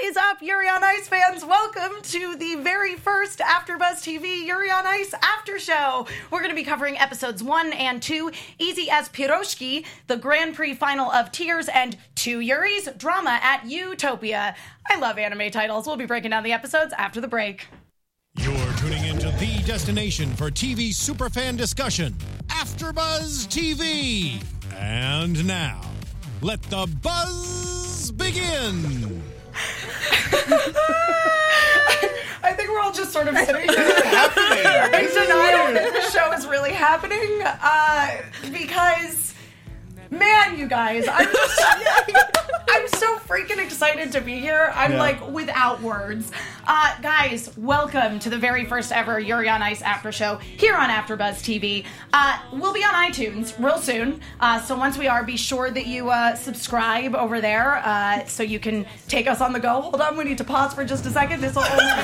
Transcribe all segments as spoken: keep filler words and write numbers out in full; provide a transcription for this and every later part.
is up, Yuri on Ice fans? Welcome to the very first AfterBuzz T V Yuri on Ice After Show. We're going to be covering episodes one and two, Easy as Piroshki, the Grand Prix final of Tears, and two Yuris, Drama at Utopia. I love anime titles. We'll be breaking down the episodes after the break. You're tuning into the destination for T V superfan discussion, AfterBuzz T V. And now, let the buzz begin. I think we're all just sort of sitting here happening. in denial that the show is really happening, uh, because, man, you guys, I'm just, I'm so freaking excited to be here. I'm Yeah. like without words. Uh, guys, welcome to the very first ever Yuri on Ice After Show here on AfterBuzz T V. Uh, we'll be on iTunes real soon, uh, so once we are, be sure that you uh, subscribe over there uh, so you can take us on the go. Hold on, we need to pause for just a second. This will only be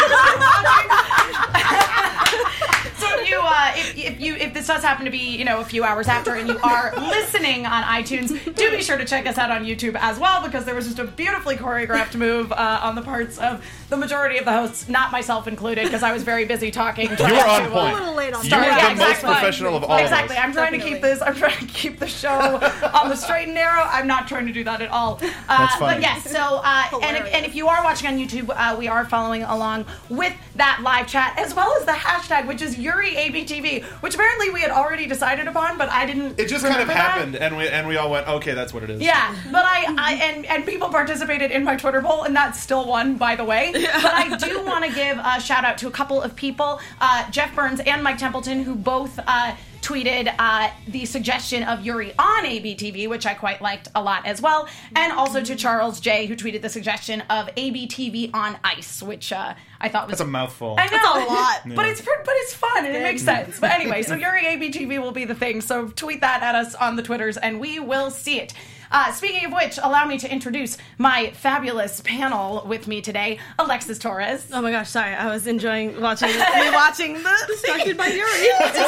So if you, uh, if, if you, if this does happen to be, you know, a few hours after, and you are listening on iTunes, do be sure to check us out on YouTube as well, because there was just a beautifully choreographed move uh, on the parts of the majority of the hosts, not myself included, because I was very busy talking. You were on to, point. Uh, A little late on You start- were yeah, the most exactly. professional of all Exactly. of us. I'm trying to keep Definitely. this. I'm trying to keep the show on the straight and narrow. I'm not trying to do that at all. Uh, That's funny. But yes. So, uh, and, if, Hilarious. and if you are watching on YouTube, uh, we are following along with that live chat, as well as the hashtag, which is Yuri A B T V, which apparently we had already decided upon, but I didn't. It just kind of remember that. happened, and we and we all went, okay, that's what it is. Yeah, but I, I and, and people participated in my Twitter poll, and that's still won, by the way. But I do want to give a shout out to a couple of people, uh, Jeff Burns and Mike Templeton, who both uh, tweeted uh, the suggestion of Yuri on A B T V, which I quite liked a lot as well, and also to Charles J, who tweeted the suggestion of A B T V on Ice, which uh, I thought was That's a mouthful. I know, That's a lot. but it's pr- but it's fun and it makes sense. But anyway, so Yuri A B T V will be the thing. So tweet that at us on the Twitters, and we will see it. Uh, speaking of which, allow me to introduce my fabulous panel with me today, Alexis Torres. Oh my gosh, sorry. I was enjoying watching me watching the Distracted by Yuri.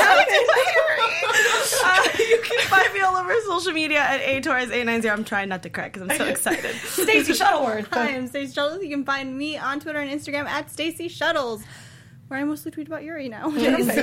uh, you can find me all over social media at A Torres eight nine zero. I'm trying not to cry because I'm so excited. Stacey Shuttleworth. Hi, I'm Stacey Shuttles. You can find me on Twitter and Instagram at Stacey Shuttles, where I mostly tweet about Yuri now.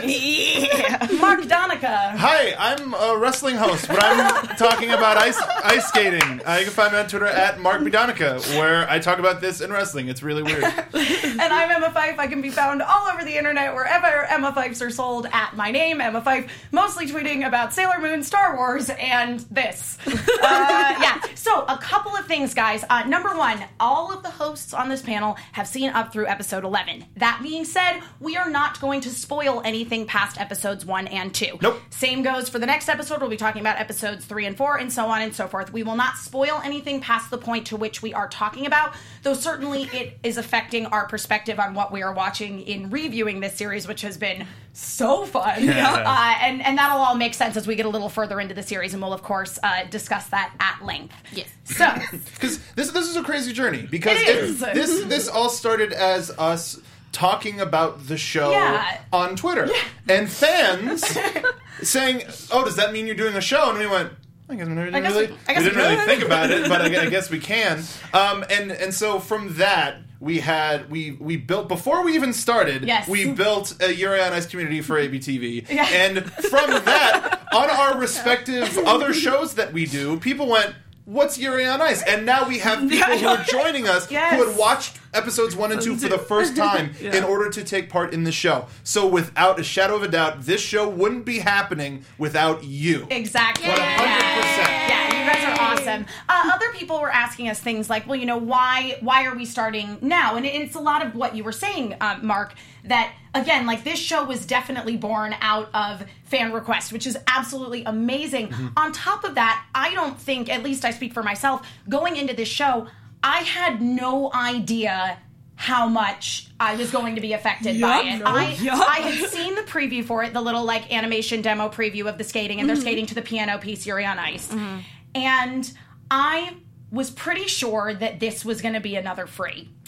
Yeah. Mark Donica. Hi, I'm a wrestling host, but I'm talking about ice ice skating. Uh, you can find me on Twitter at Mark Bidonica, where I talk about this in wrestling. It's really weird. And I'm Emma Fife. I can be found all over the internet wherever Emma Fifes are sold at my name, Emma Fife, mostly tweeting about Sailor Moon, Star Wars, and this. Uh, yeah, so a couple of things, guys. Uh, number one, all of the hosts on this panel have seen up through episode eleven. That being said, we are not going to spoil anything past episodes one and two. Nope. Same goes for the next episode. We'll be talking about episodes three and four, and so on and so forth. We will not spoil anything past the point to which we are talking about, though certainly it is affecting our perspective on what we are watching in reviewing this series, which has been so fun. Yeah. Uh, and, and that'll all make sense as we get a little further into the series, and we'll, of course, uh, discuss that at length. Yes. So, Because this this is a crazy journey. Because It is. it- this this all started as us talking about the show Yeah. on Twitter, and fans saying, "Oh, does that mean you're doing a show?" And we went, I guess we didn't, I guess really, we- I guess we didn't we really could. think about it, but I, gu- I guess we can. Um, and and so from that, we had we we built before we even started. Yes. We built a Yuri on Ice community for A B T V, Yeah. and from that, on our respective other shows that we do, people went, "What's Yuri on Ice?" And now we have people who are joining us Yes. who had watched episodes one and two for the first time in order to take part in the show. So without a shadow of a doubt, this show wouldn't be happening without you. exactly. one hundred percent. Yeah, you guys are awesome. Uh, other people were asking us things like, well, you know, why why are we starting now? And it's a lot of what you were saying, um, Mark, that, again, like, this show was definitely born out of fan request, which is absolutely amazing. Mm-hmm. On top of that, I don't think, at least I speak for myself, going into this show, I had no idea how much I was going to be affected by it. no, I, yup. I had seen the preview for it, the little, like, animation demo preview of the skating, and they're skating to the piano piece, Yuri on Ice. And I was pretty sure that this was going to be another free.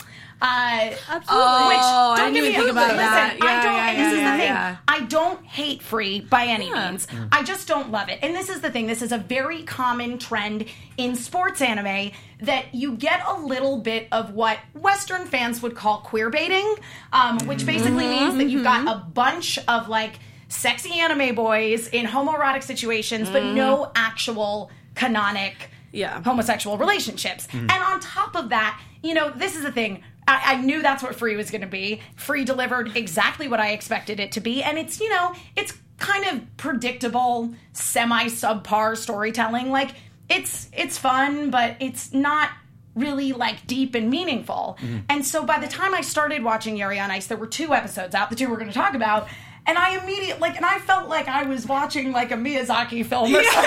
Uh, Absolutely. Oh, Which, I don't didn't get even me think about listen, that. I Yeah, don't, yeah, and this yeah, is the yeah, thing. yeah. I don't hate Free by any Yeah. means. I just don't love it. And this is the thing. This is a very common trend in sports anime that you get a little bit of what Western fans would call queer baiting, um, which basically means that you've got a bunch of, like, sexy anime boys in homoerotic situations, but no actual canonic Yeah. homosexual relationships. And on top of that, you know, this is the thing. I, I knew that's what Free was going to be. Free delivered exactly what I expected it to be. And it's, you know, it's kind of predictable, semi-subpar storytelling. Like, it's it's fun, but it's not really, like, deep and meaningful. And so by the time I started watching Yuri on Ice, there were two episodes out, the two we're going to talk about. And I immediately, like, and I felt like I was watching, like, a Miyazaki film or something.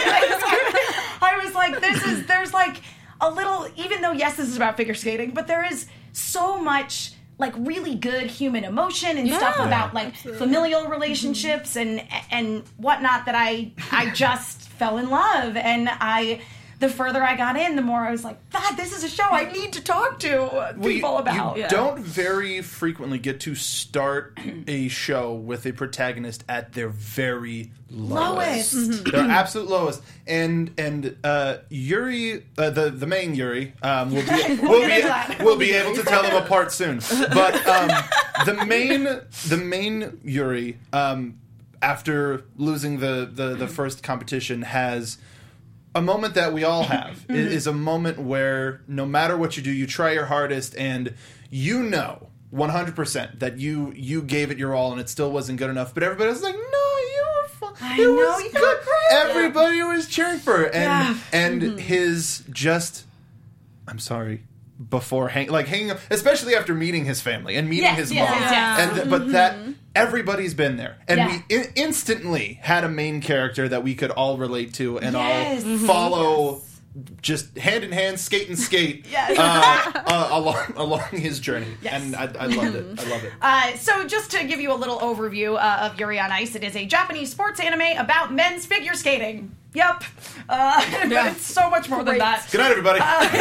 I was like, this is, there's, like, a little, even though, yes, this is about figure skating, but there is so much, like, really good human emotion and stuff Yeah. about, like, Absolutely. familial relationships and and whatnot that I I just fell in love. And I, the further I got in, the more I was like, God, this is a show I need to talk to Well, you- people about. You Yeah. don't very frequently get to start a show with a protagonist at their very lowest. Lowest. Their absolute lowest. And and uh, Yuri, uh, the the main Yuri, um, will be will get be, into that. will be able to tell them apart soon. But um, the main the main Yuri, um, after losing the, the the first competition, has a moment that we all have. It is a moment where no matter what you do, you try your hardest, and you know one hundred percent that you you gave it your all, and it still wasn't good enough. But everybody was like, "No, you were fine. I It know, was you good." were great. Everybody was cheering for her, and Yeah. and his just, I'm sorry, before hang like hanging up, especially after meeting his family and meeting Yes, his yes, mom, yes, yes. and th- but that everybody's been there, and Yeah. we in- instantly had a main character that we could all relate to and Yes. all follow. Just hand in hand, skate and skate Yes. uh, uh, along along his journey, Yes. and I, I loved it. I love it. Uh, so just to give you a little overview uh, of Yuri on Ice, it is a Japanese sports anime about men's figure skating. Yep. Uh, but it's so much more than that. Good night, everybody.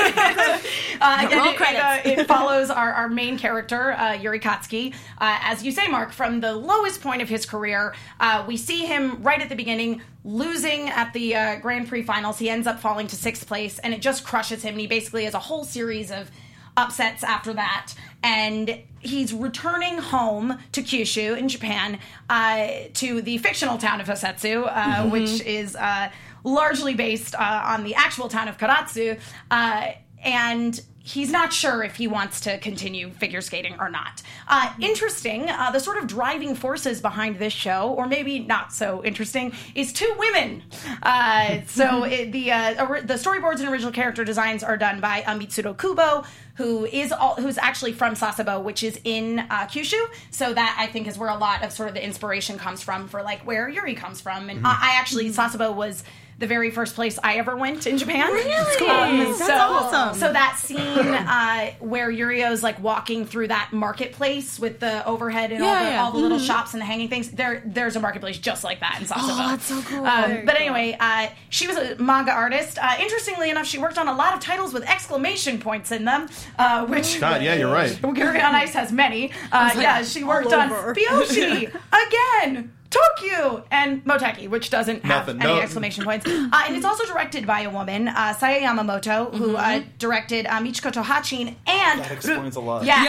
Uh, Roll and it, credits. It, uh, it follows our, our main character, uh, Yuri Katsuki. Uh, as you say, Mark, from the lowest point of his career, uh, we see him right at the beginning losing at the uh, Grand Prix finals. He ends up falling to sixth place, and it just crushes him. And he basically has a whole series of upsets after that. And he's returning home to Kyushu in Japan, uh, to the fictional town of Hosetsu, uh, which is uh, largely based uh, on the actual town of Karatsu. Uh, and he's not sure if he wants to continue figure skating or not. Uh, interesting, uh, the sort of driving forces behind this show, or maybe not so interesting, is two women. Uh, so it, the uh, ori- the storyboards and original character designs are done by uh, Mitsuro Kubo, who is all, who's actually from Sasebo, which is in uh, Kyushu. So that, I think, is where a lot of sort of the inspiration comes from for, like, where Yuri comes from. And I, I actually, Sasebo was the very first place I ever went in Japan. Really? Um, That's so, awesome. So that scene uh, where Yurio's, like, walking through that marketplace with the overhead and all Yeah, the, yeah. all the little shops and the hanging things, there there's a marketplace just like that in Sasebo. Oh, that's so cool. Um, Very but cool. anyway, uh, she was a manga artist. Uh, interestingly enough, she worked on a lot of titles with exclamation points in them, uh, which God, yeah, you're right. Yuri on Ice has many. Uh, like, yeah, she worked all on over. Byoshi again. Tokyo and Moteki, which doesn't have Nothing. any No. exclamation points. Uh, and it's also directed by a woman, uh, Saya Yamamoto, who uh, directed uh, Michiko Tohachin and That explains a lot. Yeah,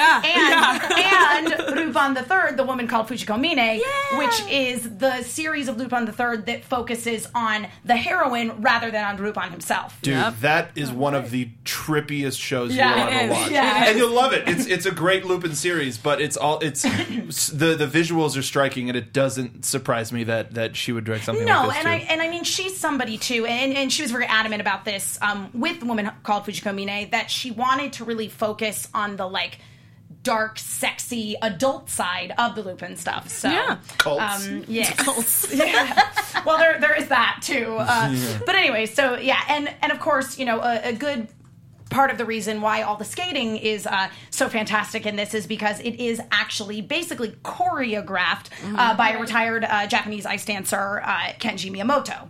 Yeah, and and Lupin the Third, the woman called Fujiko Mine, which is the series of Lupin the Third that focuses on the heroine rather than on Lupin himself. Dude, Yep. that is one of the trippiest shows Yeah, you'll it ever is. watch, Yeah. and you'll love it. It's it's a great Lupin series, but it's all it's the the visuals are striking, and it doesn't surprise me that that she would direct something No, like this and too. I and I mean she's somebody too, and, and she was very adamant about this um, with the woman called Fujiko Mine, that she wanted to really focus on the, like, dark, sexy adult side of the Lupin stuff. So Yeah. Cults. Um, yes. Yeah. Well, there there is that too. Uh, But anyway, so yeah, and and of course, you know, a, a good part of the reason why all the skating is uh, so fantastic in this is because it is actually basically choreographed uh, by a retired uh, Japanese ice dancer, uh, Kenji Miyamoto.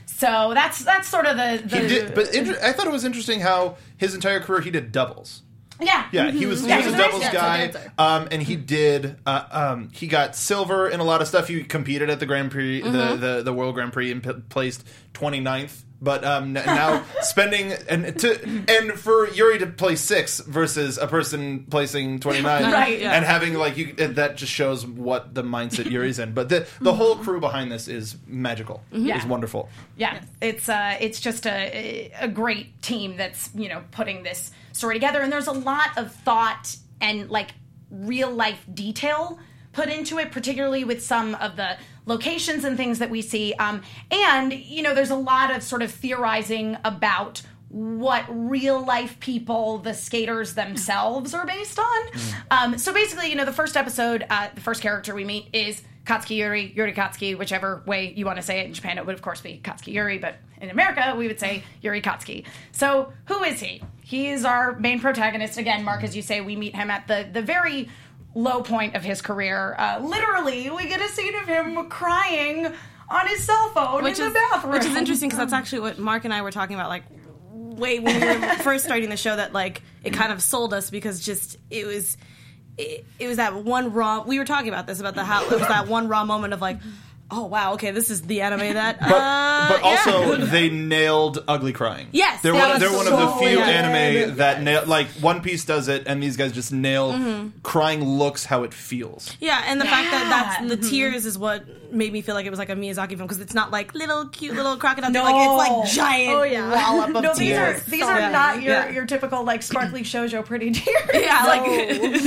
So that's that's sort of the, the He did, but inter- I thought it was interesting how his entire career he did doubles. Yeah. Yeah, he was, he Yeah, was he's a a nice doubles dancer, guy, dancer. um, and he did. Uh, um, he got silver in a lot of stuff. He competed at the Grand Prix, Mm-hmm. the, the the World Grand Prix, and p- placed twenty-ninth. But um, n- now spending and to and for Yuri to place six versus a person placing twenty-nine, Right, yeah. and having like you, that just shows what the mindset Yuri's in. But the the whole crew behind this is magical. Yeah. It's wonderful. Yeah, it's uh, it's just a a great team that's, you know, putting this story together, and there's a lot of thought and like real life detail put into it, particularly with some of the locations and things that we see. Um, and you know, there's a lot of sort of theorizing about what real life people, the skaters themselves, are based on. Um, so basically, you know, the first episode, uh, the first character we meet is Katsuki Yuri, Yuri Katsuki, whichever way you want to say it. In Japan, it would, of course, be Katsuki Yuri, but in America, we would say Yuri Katsuki. So, who is he? He is our main protagonist. Again, Mark, as you say, we meet him at the, the very low point of his career. Uh, literally, we get a scene of him crying on his cell phone which in is the bathroom. which is interesting because that's actually what Mark and I were talking about, like way when we were first starting the show. That like it kind of sold us because just it was it, it was that one raw. We were talking about this about the how it was that one raw moment of like, oh wow, okay, this is the anime that. But, uh, but also, yeah. they nailed ugly crying. Yes, they're that one. was They're one of the so few good. anime that nail. Like One Piece does it, and these guys just nail crying looks how it feels. Yeah, and the fact that Yeah. that's the tears is what made me feel like it was like a Miyazaki film because it's not like little cute little crocodile. No. Like it's like giant Oh, yeah. wallop of no, these are tears. these So- are yeah. not your, Yeah. your typical like sparkly shoujo pretty tears. Yeah, like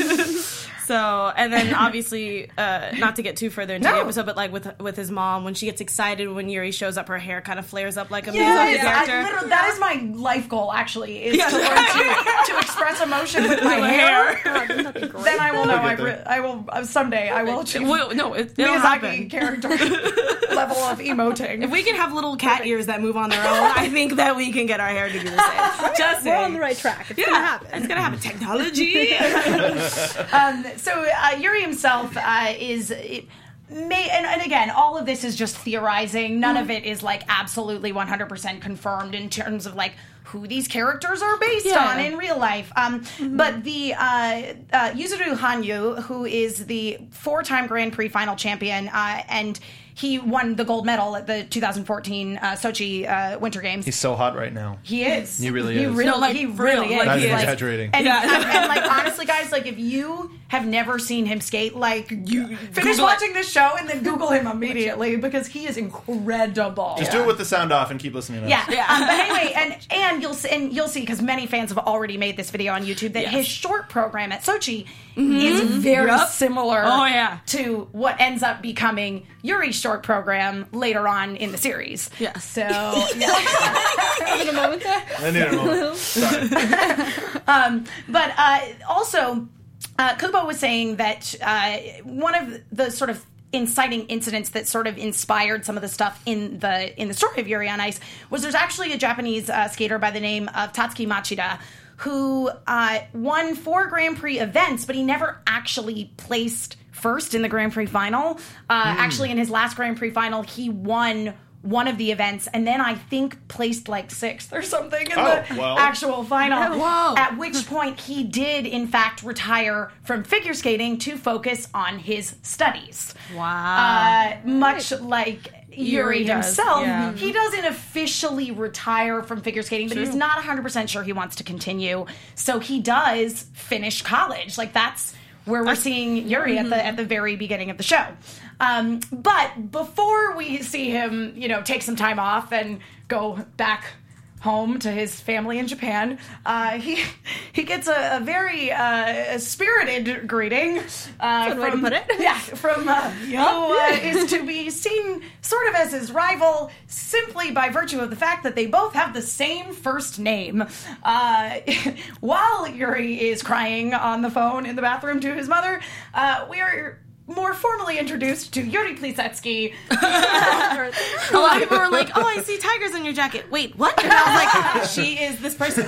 so, and then obviously, uh, not to get too further into No. the episode, but like with with his mom, when she gets excited when Yuri shows up, her hair kind of flares up like a Miyazaki Yes, I character. literally, that is my life goal. Actually, is Yeah. to learn to, to express emotion with my hair. God, wouldn't that be great? Then I will know. We'll I, get re- there. I will uh, someday. I will achieve Well, no, it, it'll Miyazaki happen. character level of emoting. If we can have little cat ears that move on their own, I think that we can get our hair to do the same. Just We're saying. on the right track. It's Yeah, gonna happen. It's gonna happen. Technology. Um, so uh, Yuri himself uh, is. It, May, and, and again, all of this is just theorizing. None of it is like absolutely one hundred percent confirmed in terms of like who these characters are based Yeah. on in real life. Um, But the uh, uh, Yuzuru Hanyu, who is the four-time Grand Prix final champion, uh, and he won the gold medal at the two thousand fourteen uh, Sochi uh, Winter Games. He's so hot right now. He is. He really He is. really, No, like, he really real, is. like, Not he even is. exaggerating. And, Yeah. and, and, like honestly, guys, like if you have never seen him skate, like you finish Google it. watching this show and then Google him immediately because he is incredible. Just do it with the sound off and keep listening. To Yeah, us. Yeah. Um, but anyway, and and you'll see, and you'll see because many fans have already made this video on YouTube that Yes. his short program at Sochi is very Yep. similar. Oh, yeah. To what ends up becoming Yuri's short program later on in the series. Yes. So yeah. Having a moment there. I need a moment. Sorry. But uh, also, uh, Kubo was saying that uh, one of the sort of inciting incidents that sort of inspired some of the stuff in the in the story of Yuri on Ice was there's actually a Japanese uh, skater by the name of Tatsuki Machida who uh, won four Grand Prix events, but he never actually placed first in the Grand Prix final. Uh, Actually, in his last Grand Prix final, he won one of the events, and then I think placed like sixth or something in Oh, the well. actual final. Whoa. At which point he did, in fact, retire from figure skating to focus on his studies. Wow. Uh, much like Yuri, Yuri does, himself, yeah. he doesn't officially retire from figure skating, but he's not one hundred percent sure he wants to continue. So he does finish college. Like that's where we're seeing Yuri at the at the very beginning of the show. Um, but before we see him, you know, take some time off and go back home to his family in Japan, uh, he he gets a, a very uh, spirited greeting uh, Good way to from put it. yeah from uh, who uh, is to be seen sort of as his rival simply by virtue of the fact that they both have the same first name. Uh, while Yuri is crying on the phone in the bathroom to his mother, uh, we are more formally introduced to Yuri Plisetsky. A lot of people were like, "Oh, I see tigers in your jacket." Wait, what? And I was like, "She is this person."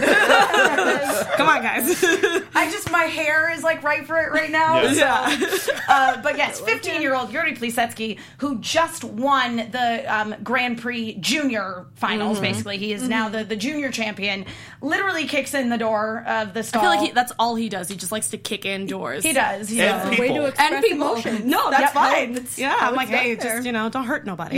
Come on, guys. I just my hair is like right for it right now. Yeah. So, uh, but yes, fifteen-year-old Yuri Plisetsky, who just won the um, Grand Prix Junior finals. Mm-hmm. Basically, he is mm-hmm. now the, the junior champion. Literally kicks in the door of the stall. I feel like he, that's all he does. He just likes to kick in doors. He does. He And does. people. Way to express And people. emotions. No, that's Yep. fine. It's- yeah, I'm like, it's hey, there. just, you know, don't hurt nobody.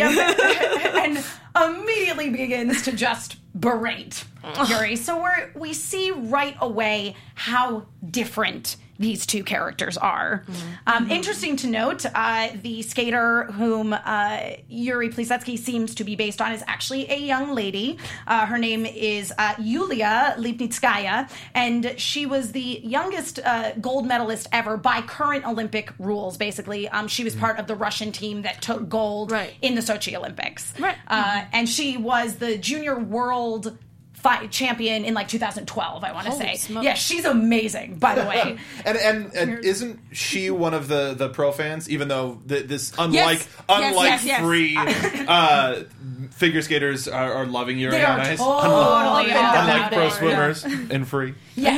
and immediately begins to just berate Yuri. So we're we see right away how different these two characters are. Mm-hmm. Um, interesting to note, uh, the skater whom uh, Yuri Plisetsky seems to be based on is actually a young lady. Uh, her name is uh, Yulia Lipnitskaya, and she was the youngest uh, gold medalist ever by current Olympic rules, basically. Um, she was part of the Russian team that took gold Right. in the Sochi Olympics. Right. Uh, Mm-hmm. And she was the junior world fi- champion in like two thousand twelve, I want to Holy say. smokes. Yeah, she's amazing, by the way. And, and and isn't she one of the, the pro fans? Even though the, this unlike unlike yes, yes. free uh, figure skaters are, are loving Yuri They on are Ice, totally unlike, on unlike pro it. swimmers and free.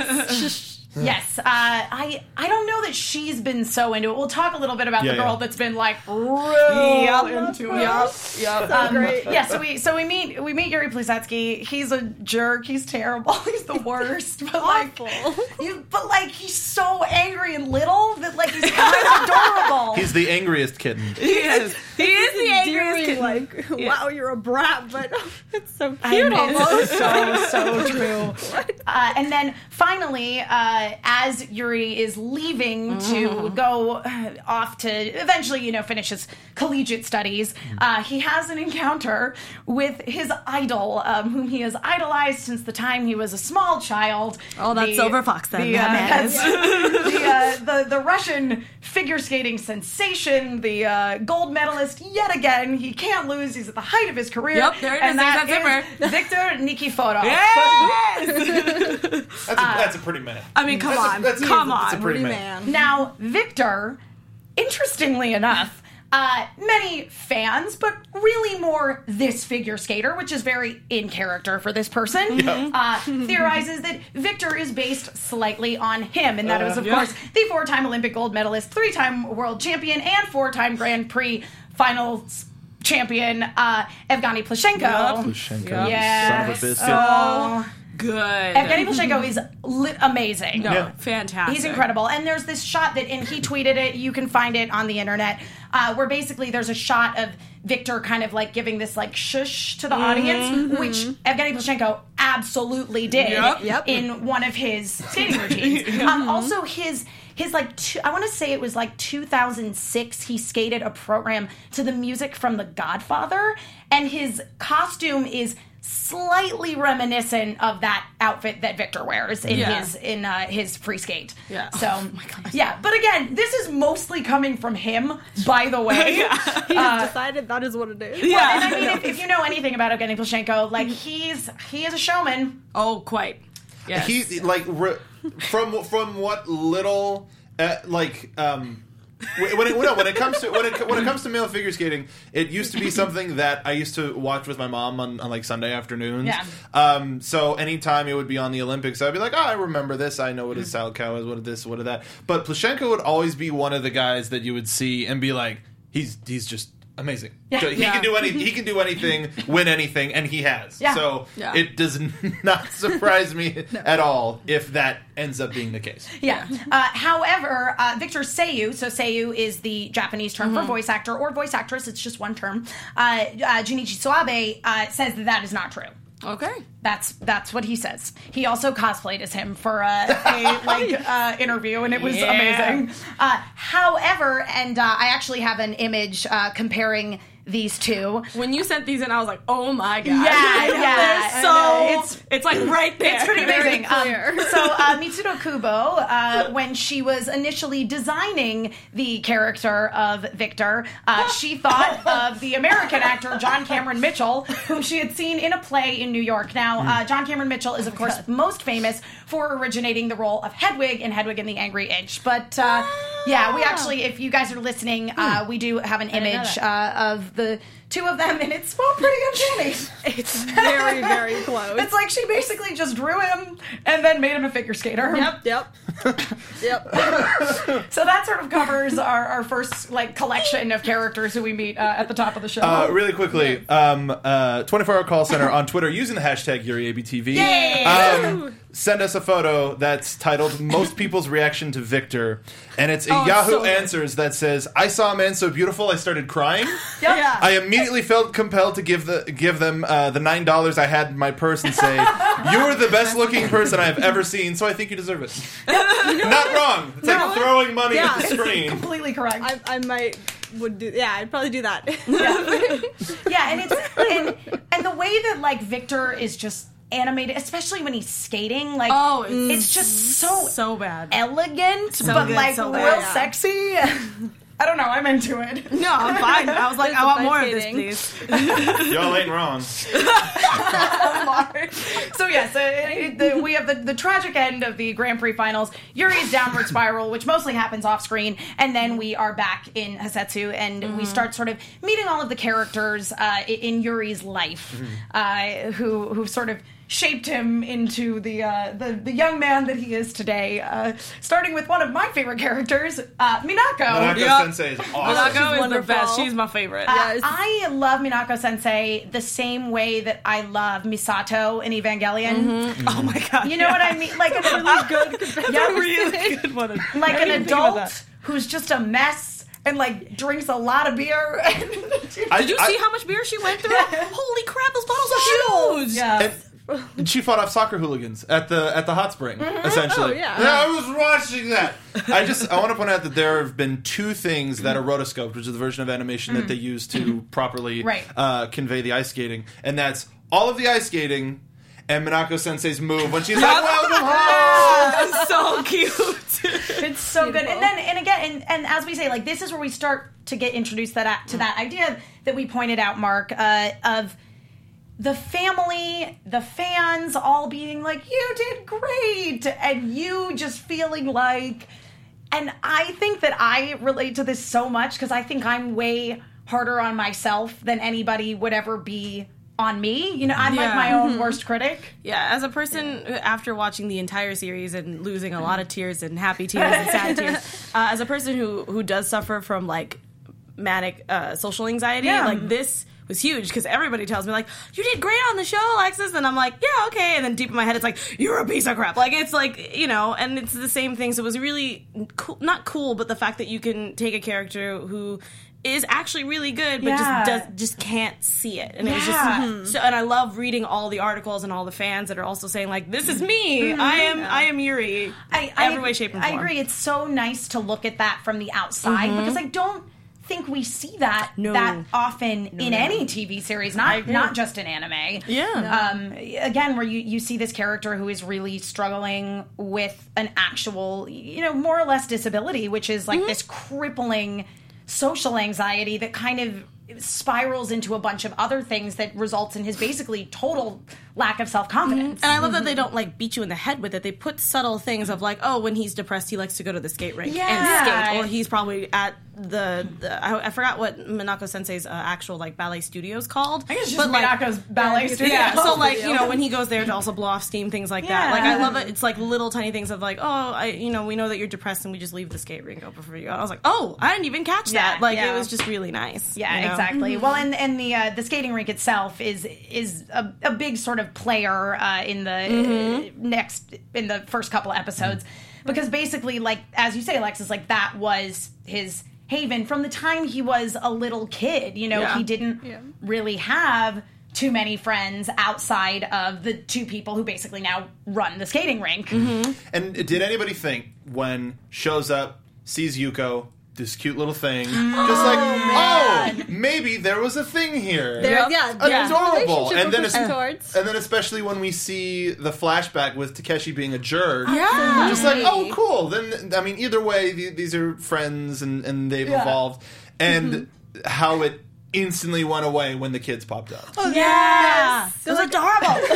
Yes. Yes, uh, I I don't know that she's been so into it. We'll talk a little bit about Yeah, the girl yeah. that's been like real Yep. into it. Yep. Yep. Um, great. Yeah, so we so we meet we meet Yuri Plisetsky. He's a jerk. He's terrible. He's the worst. But like, Awful. you, but like he's so angry and little that like he's kind of adorable. He's the angriest kitten. He is. He is the angriest Endearing, kid. like, wow, you're a brat, but it's so I cute know, almost. so so true. Uh, and then finally, uh, as Yuri is leaving to go uh, off to eventually, you know, finish his collegiate studies, uh, he has an encounter with his idol, um, whom he has idolized since the time he was a small child. Oh, that's The- Silver Fox then. The, That uh, man is. the, uh, the the Russian figure skating sensation, the uh, gold medalist yet again. He can't lose. He's at the height of his career. Yep, there it and is. that There's that is Viktor Nikiforov. Yes! That's a, that's a pretty man. I mean, come That's a- on. that's a- come that's a on. pretty Pretty man. man. Now, Victor, interestingly enough, uh, many fans, but really more this figure skater, which is very in character for this person, uh, theorizes that Victor is based slightly on him. And that is, of yeah. course, the four-time Olympic gold medalist, three-time world champion, and four-time Grand Prix finals champion, uh, Evgeny Plushenko. Plushenko, Yes. son of a biscuit. Oh. Good. Evgeny Plushenko is li- amazing. No, Yeah. fantastic. He's incredible. And there's this shot that, and he tweeted it, you can find it on the internet, uh, where basically there's a shot of Victor kind of like giving this like shush to the audience, which Evgeny Plushenko absolutely did Yep. Yep. in one of his skating routines. um, also, his. His like, two, I want to say it was like two thousand six. He skated a program to the music from The Godfather, and his costume is slightly reminiscent of that outfit that Victor wears in Yeah. his in uh, his free skate. Yeah. So, Oh my gosh. yeah. But again, this is mostly coming from him. By the way, He has decided that is what it is. Yeah. and I mean, if, if you know anything about Evgeny Plushenko, like he's he is a showman. Oh, quite. Yes. He like re, from from what little uh, like um when it no, when it comes to when it when it comes to male figure skating, it used to be something that I used to watch with my mom on, on like Sunday afternoons. Yeah. Um. So anytime it would be on the Olympics, I'd be like, oh, I remember this. I know what a Salchow is. What is this? What is that? But Plushenko would always be one of the guys that you would see and be like, he's he's just amazing. Yeah. So he Yeah. can do any he can do anything, win anything, and he has. Yeah. So Yeah. it does not surprise me at all if that ends up being the case. Yeah. Uh, however, uh, Victor Seiyu, so Seiyu is the Japanese term for voice actor or voice actress. It's just one term. Uh, uh, Junichi Soabe uh, says that that is not true. Okay. That's that's what he says. He also cosplayed as him for a, a like uh, interview, and it was Yeah. amazing. Uh, however, and uh, I actually have an image uh, comparing these two. When you sent these in, I was like, oh my god. Yeah, yeah. They're so, It's- it's, it's like right there. It's pretty Very amazing. Um, clear. so uh, Mitsudo Kubo, uh, when she was initially designing the character of Victor, uh, she thought of the American actor John Cameron Mitchell, whom she had seen in a play in New York. Now, uh, John Cameron Mitchell is, of course, most famous for originating the role of Hedwig in Hedwig and the Angry Inch. But uh, Yeah, we actually, if you guys are listening, uh, we do have an didn't know image uh, of the two of them, and it's well, pretty uncanny. It's very, very close. It's like she basically just drew him and then made him a figure skater. Yep, yep. Yep. So that sort of covers our, our first like collection of characters who we meet uh, at the top of the show. Uh, really quickly, um, uh, twenty-four hour call center on Twitter using the hashtag YuriABTV. Yay! Um, send us a photo that's titled "Most People's Reaction to Victor," and it's a Oh, it's Yahoo so good. Answers that says, "I saw a man so beautiful I started crying. Yeah. I immediately felt compelled to give the give them uh, the nine dollars I had in my purse and say, you're the best looking person I have ever seen, so I think you deserve it." Not wrong. It's like throwing money Yeah. at the screen. Completely correct. I, I might would do. Yeah, I'd probably do that. Yeah, and it's and, and the way that like Victor is just animated, especially when he's skating, like Oh, it's, it's just so so bad. elegant, but good, like so real bad, yeah. sexy. I don't know. I'm into it. No, I'm fine. I was like, There's I want the more fight of skating. this, please. Y'all ain't wrong. So yes, uh, it- the, we have the, the tragic end of the Grand Prix finals, Yuri's downward spiral, which mostly happens off screen, and then we are back in Hasetsu, and we start sort of meeting all of the characters uh, i- in Yuri's life, uh, who who sort of shaped him into the uh, the the young man that he is today. Uh, starting with one of my favorite characters, uh, Minako. Minako Yep. Sensei is awesome. Minako is the wonderful. best. She's my favorite. Uh, Yes. I love Minako Sensei the same way that I love Misato in Evangelion. Oh my god. You know what I mean? Like a really good, That's a really good one. like I an didn't even think about adult that. who's just a mess and like drinks a lot of beer. I- Did you I- see how much beer she went through? Holy crap, those bottles are huge. Yeah. And, and she fought off soccer hooligans at the at the hot spring, essentially. Oh, yeah. I was watching that. I just I want to point out that there have been two things that are rotoscoped, which is the version of animation that they use to properly Right. uh, convey the ice skating, and that's all of the ice skating and Minako Sensei's move when she's like, "Welcome home." That's so cute. It's so good. Beautiful. And then and again and, and as we say, like this is where we start to get introduced that to that idea that we pointed out, Mark, uh, of the family, the fans all being like, you did great, and you just feeling like, and I think that I relate to this so much because I think I'm way harder on myself than anybody would ever be on me. You know, I'm like Yeah. my own worst critic. Yeah, as a person after watching the entire series and losing a lot of tears and happy tears and sad tears, uh, as a person who who does suffer from like manic uh, social anxiety, Yeah. like this was huge because everybody tells me like, you did great on the show, Alexis, and I'm like, yeah, okay, and then deep in my head it's like, you're a piece of crap. Like it's like, you know, and it's the same thing. So it was really cool, not cool, but the fact that you can take a character who is actually really good, but Yeah. just does just can't see it, and it was Yeah. just so. And I love reading all the articles and all the fans that are also saying like, "This is me. I am. I am Yuri." I, every I, way, shape, and I form. agree. It's so nice to look at that from the outside because I don't think we see that No. that often in any T V series, not not just in anime. Yeah. Um, again, where you, you see this character who is really struggling with an actual, you know, more or less disability, which is like this crippling social anxiety that kind of spirals into a bunch of other things that results in his basically total lack of self-confidence. And I love that they don't like beat you in the head with it. They put subtle things of like, oh, when he's depressed, he likes to go to the skate rink Yeah. and skate, or he's probably at the. the I, I forgot what Minako Sensei's uh, actual like ballet studio is called. I think it's just but, like, Minako's ballet studio. Yeah, so like, you know, when he goes there to also blow off steam, things like that. Yeah. Like, I love it. It's like little tiny things of like, oh, I, you know, we know that you're depressed and we just leave the skate rink open for you. And I was like, oh, I didn't even catch Yeah, that. Like, yeah. it was just really nice. Yeah, you know? exactly. Well, and and the uh, the skating rink itself is is a, a big sort of player uh, in the uh, next in the first couple episodes because basically, like as you say, Alexis, like that was his haven from the time he was a little kid. You know, Yeah. he didn't Yeah. really have too many friends outside of the two people who basically now run the skating rink. And did anybody think when shows up, sees Yuko, this cute little thing, just like, oh, maybe there was a thing here. There, Yep. yeah, there's a Adorable. relationship And then, we're es- pushing towards. and then especially when we see the flashback with Takeshi being a jerk. Yeah. Just like, oh, cool. Then, I mean, either way, th- these are friends and, and they've Yeah. evolved. And how it instantly went away when the kids popped up. Yeah. So It was like- adorable.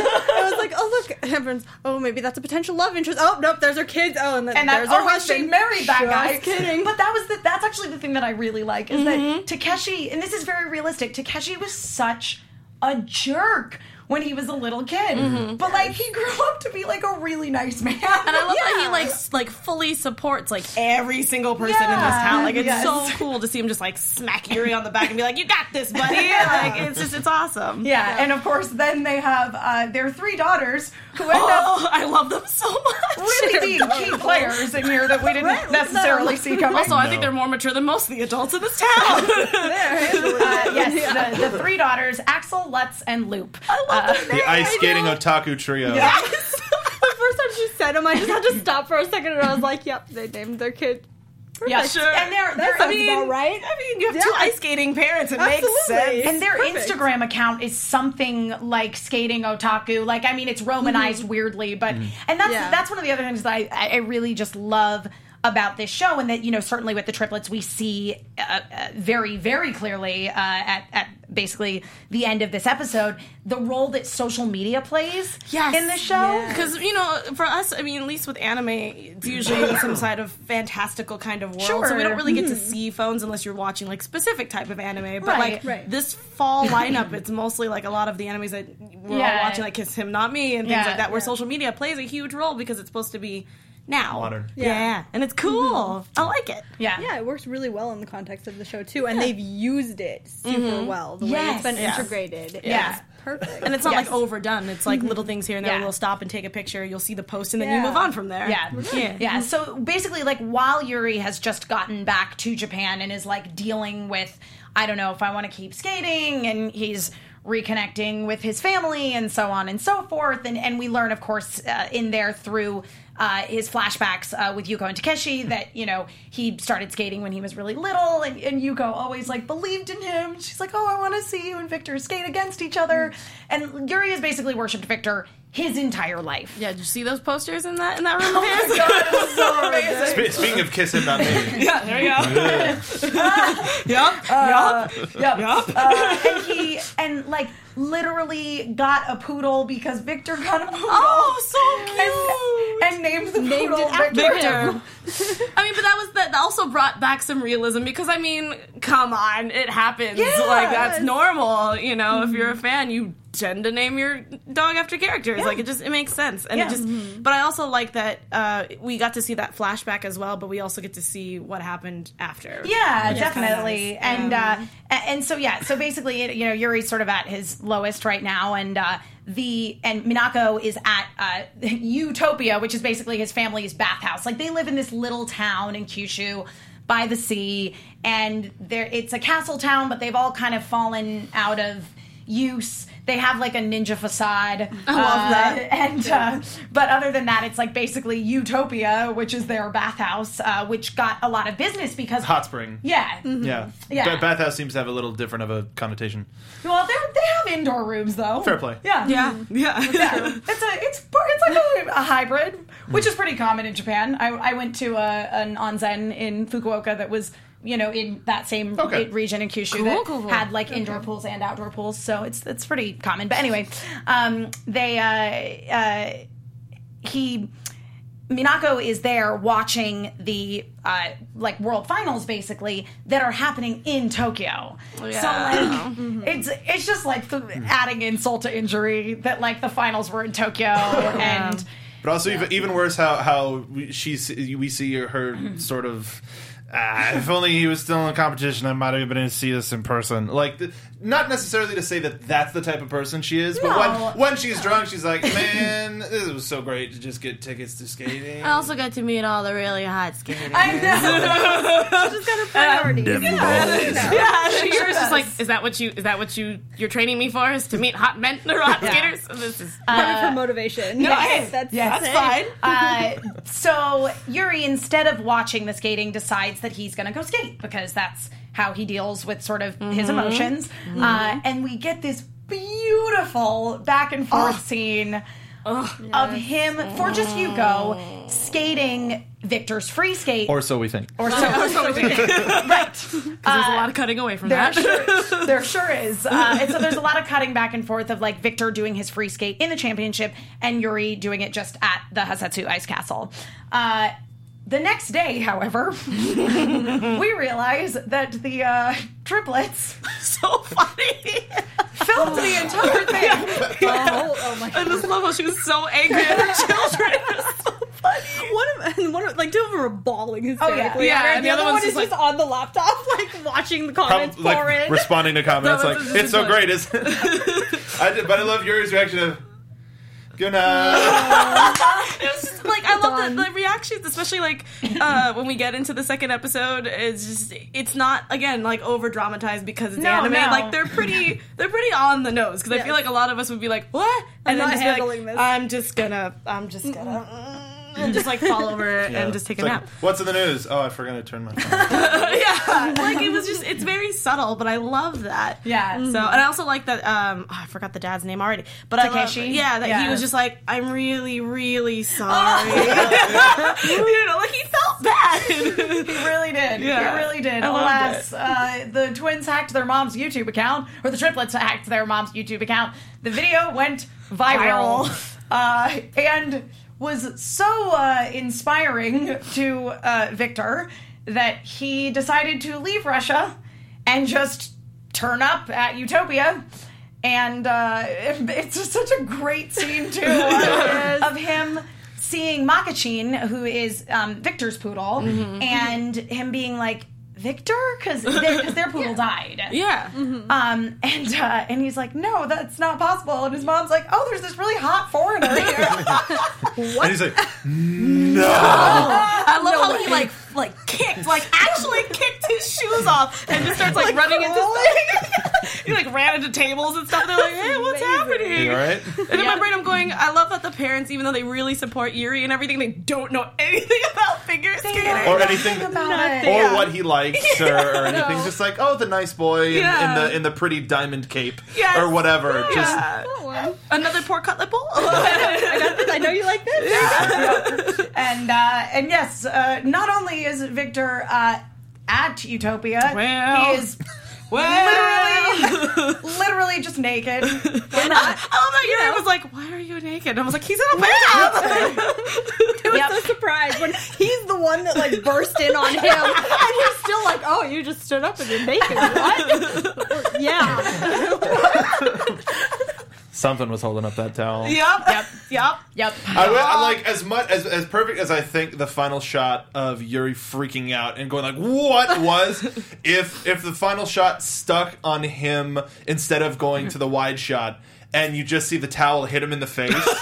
I was like, oh look, everyone's, oh maybe that's a potential love interest. Oh nope, there's her kids. Oh, and then And that, there's her oh, husband. she married that Just guy. kidding. But that was the, that's actually the thing that I really like is Mm-hmm. that Takeshi, and this is very realistic, Takeshi was such a jerk when he was a little kid. Mm-hmm. But like he grew up to be like a really nice man. And I love that he Yeah. like s- like fully supports like every single person in this Yeah. town. Like it's Yes. so cool to see him just like smack Yuri on the back and be like, "You got this, buddy!" Like it's just it's awesome. Yeah, and of course then they have uh, their three daughters who end up Oh, I love them so much. really being key players in here that we didn't Right, necessarily see coming. Also, I No. think they're more mature than most of the adults in this town. Uh, yes, the, the three daughters, Axel, Lutz, and Loop. I love The ice skating otaku trio. Yeah. The first time she said them, I just had to stop for a second, and I was like, "Yep, they named their kid." Yeah, Perfect. Sure. and they're, That they're sounds I mean, about right. I mean, you have two Yeah. ice skating parents. It Absolutely. makes sense. and their Perfect. Instagram account is something like skating otaku. Like, I mean, it's romanized Mm-hmm. weirdly, but and that's Yeah. that's one of the other things that I, I really just love about this show, and that, you know, certainly with the triplets we see uh, uh, very, very clearly uh, at at basically the end of this episode the role that social media plays Yes. in the show. Yeah. Because, you know, for us, I mean, at least with anime, it's usually in some side of fantastical kind of world. Sure. So we don't really get to see phones unless you're watching, like, specific type of anime. But, Right. like, Right. this fall lineup, it's mostly, like, a lot of the animes that we're Yeah. all watching, like Kiss Him, Not Me, and things Yeah. like that, where Yeah. social media plays a huge role because it's supposed to be now. Modern. Yeah. Yeah. And it's cool. I like it. Yeah. Yeah, it works really well in the context of the show too, and they've used it super well. The way Yes. it's been Yeah. integrated, Yeah. is perfect. And it's not Yes. like overdone. It's like little things here and there. Yeah. We'll stop and take a picture. You'll see the post, and then Yeah. you move on from there. Yeah. Yeah. Yeah. So basically, like, while Yuri has just gotten back to Japan and is like dealing with, I don't know if I want to keep skating, and he's reconnecting with his family and so on and so forth. And, and we learn, of course, uh, in there through uh, his flashbacks uh, with Yuko and Takeshi that, you know, he started skating when he was really little, and, and Yuko always, like, believed in him. She's like, oh, I want to see you and Victor skate against each other. And Yuri has basically worshipped Victor his entire life. Yeah, did you see those posters in that in that room? Oh my God, it was so amazing. Spe- Speaking of Kiss Him, Not Me. Yeah, there you go. Yep. Uh, yep. Yup. Uh, and he and like literally got a poodle because Victor got a poodle. Oh, so cute. and, and named the Named poodle it after Victor. Victor. I mean, but that was that also brought back some realism because I mean, come on, it happens. Yeah. Like that's normal, you know. If you're a fan, you tend to name your dog after characters. Like it just it makes sense, and Yeah. it just. But I also like that uh, we got to see that flashback as well, but we also get to see what happened after. Yeah, Which is kinda definitely. nice. And uh, a- and so yeah, so basically, you know, Yuri's sort of at his lowest right now, and uh, the and Minako is at uh, Utopia, which is basically his family's bathhouse. Like they live in this little town in Kyushu by the sea, and there it's a castle town, but they've all kind of fallen out of use. They have like a ninja facade. I love that. And uh, but other than that, it's like basically Utopia, which is their bathhouse, uh, which got a lot of business because Hot spring. yeah, Yeah. Yeah. Ba- Bathhouse seems to have a little different of a connotation. Well, they they have indoor rooms though. Fair play. Yeah. Yeah, yeah. Yeah. It's a it's par- it's like a, a hybrid, which is pretty common in Japan. I, I went to a, an onsen in Fukuoka that was, you know, in that same Okay. region in Kyushu Cool, that cool, cool. had like indoor pools and outdoor pools, so it's it's pretty common. But anyway, um, they uh, uh, he. Minako is there watching the uh, like world finals basically that are happening in Tokyo. Yeah. So like it's it's just like th- adding insult to injury that like the finals were in Tokyo and But also, even, even worse, how how we, she we see her sort of. Ah, if only he was still in the competition, I might have been able to see this in person. Like, th- not necessarily to say that that's the type of person she is, but No. when when she's drunk, she's like, "Man, this was so great to just get tickets to skating." I also got to meet all the really hot skaters. I know. She's just got her priorities. Yeah, she was does. just like, is that what you? Is that what you? You're training me for? Is to meet hot men or hot Yeah. skaters? This is Part of her motivation. yes. that's, Yes. that's fine. Uh, so Yuri, instead of watching the skating, decides that he's going to go skate because that's how he deals with sort of his emotions. Uh, and we get this beautiful back and forth scene of him for just Yuko skating Victor's free skate. Or so we think. Or so, or so we think. Right. There's a lot of cutting away from There that. sure, there sure is. Uh, and so there's a lot of cutting back and forth of like Victor doing his free skate in the championship and Yuri doing it just at the Hasetsu Ice Castle. Uh, the next day, however, we realize that the uh, triplets So funny. filmed the entire thing. Oh, oh my I just love how she was so angry at her children. It was so funny. One of and one of like two of them are bawling hysterically. yeah. at her, Yeah, and the, other, one is just on the laptop, like watching the comments Prob- pour like in. responding to comments No, like, it's just- it's so it's great, isn't it? I did, but I love Yuri's reaction of, good night. It was just, like, I love the, the reactions, especially like uh, when we get into the second episode. It's just, it's not again like over dramatized because it's No, anime. no. Like they're pretty, they're pretty on the nose because I Yes. feel like a lot of us would be like, what? I'm And not then just be handling like, this. I'm just gonna, I'm just gonna, mm, and just like fall over and just take It's a like, nap. what's in the news? Oh, I forgot to turn my phone. Yeah, like it was just, it's very subtle, but I love that. Yeah. So, and I also like that. Um, oh, I forgot the dad's name already, but I love, Takeshi? yeah, that Yeah. he was just like, I'm really, really sorry. You know, like he felt bad. He really did. Yeah. He really did. I loved Alas, uh, the twins hacked their mom's YouTube account, or the triplets hacked their mom's YouTube account. The video went viral, uh, and was so uh, inspiring to uh, Victor that he decided to leave Russia and just turn up at Utopia. And uh, it's just such a great scene, too, uh, of him seeing Makachin, who is um, Victor's poodle, and him being like, Victor? Because their, their poodle died. Yeah. Um, and uh, and he's like, no, that's not possible. And his mom's like, oh, there's this really hot foreigner here. And he's like, no. I love how he like like kicked, like actually kicked his shoes off and just starts like, running into he like ran into tables and stuff. They're like, hey, what's happening? You all right? And in my brain, I'm going, I love that the parents, even though they really support Yuri and everything, they don't know anything about figure skating. Or anything, about it. or Yeah. what he likes, or, or anything. Just like, oh, the nice boy in, Yeah. in the in the pretty diamond cape, Yes. or whatever. Just Yeah. That one. Another pork cutlet bowl? I got this. I know you like this. And uh, and yes, uh, not only is Victor uh, at Utopia, Well. he is literally, literally just naked. I love that Yuri was like, why are you naked? And I was like, he's in a bath. It was Yep. so surprised when he's the one that like burst in on him, and he's still like, "Oh, you just stood up and you're naked." What? Yeah. something was holding up that towel. Yep. Yep. Yep. Yep. I, I like as much as as perfect as I think the final shot of Yuri freaking out and going like, "What was?" if if the final shot stuck on him instead of going to the wide shot, and you just see the towel hit him in the face, like,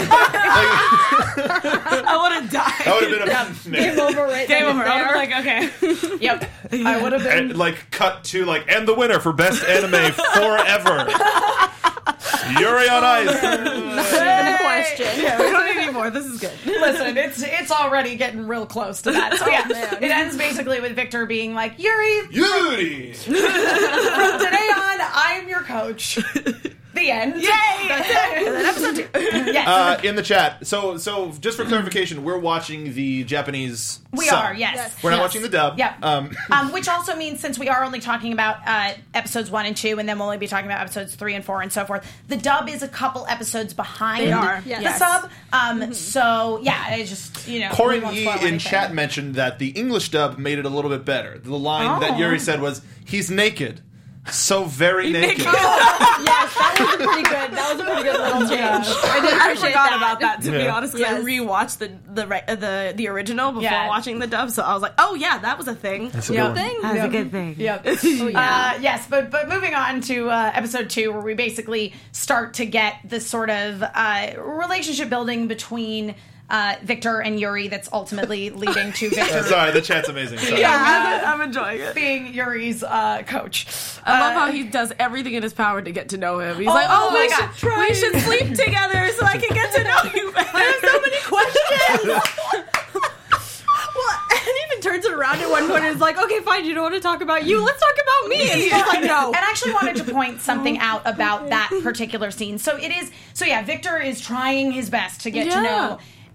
I would have died. that would have been a Game over right Game then over. and I there. was like, okay. Yep. I would have been. and, like cut to like and the winner for best anime forever, Yuri on Ice. Not even a question. Yeah, we don't need any more. This is good. Listen, it's it's already getting real close to that. So yeah, man. it ends basically with Victor being like, Yuri, Yuri. from today on, I'm your coach. The end. Yay! That's it. And then episode two. Yes. Uh, in the chat. So, so just for clarification, we're watching the Japanese. we sub. are, yes. Yes. We're not Yes. watching the dub. Yep. Um, Um, which also means, since we are only talking about uh, episodes one and two, and then we'll only be talking about episodes three and four and so forth, the dub is a couple episodes behind They are, the yes. sub. Um, So, yeah, it's just, you know. we Corin won't Yee spoil in anything. chat mentioned that the English dub made it a little bit better. The line that Oh. Yuri said was, "He's naked, so very naked." Yes, that was a pretty good. That was a pretty good little change. I did I appreciate forgot that. about that, to be Yeah. honest, because I Yes. rewatched the the re- uh, the the original before Yeah. watching the dub, so I was like, oh yeah, that was a thing. That's a Yeah. good one. Thing. That's Yeah. a good thing. Yep. yeah. Uh, yes, but but moving on to uh, episode two, where we basically start to get this sort of uh, relationship building between uh, Victor and Yuri that's ultimately leading to Uh, Victor sorry, the chat's amazing. Sorry. Yeah, I'm, I'm enjoying it. being Yuri's uh, coach. I love Uh, how he does everything in his power to get to know him. He's Oh like, oh, my we God. should we should sleep together so I can get to know you better. There's so many questions. Well, and he even turns it around at one point and is like, "Okay, fine. You don't want to talk about you. Let's talk about me." And he's like, "No." And I actually wanted to point something out about that particular scene. So it is, so yeah, Victor is trying his best to get to Yeah. know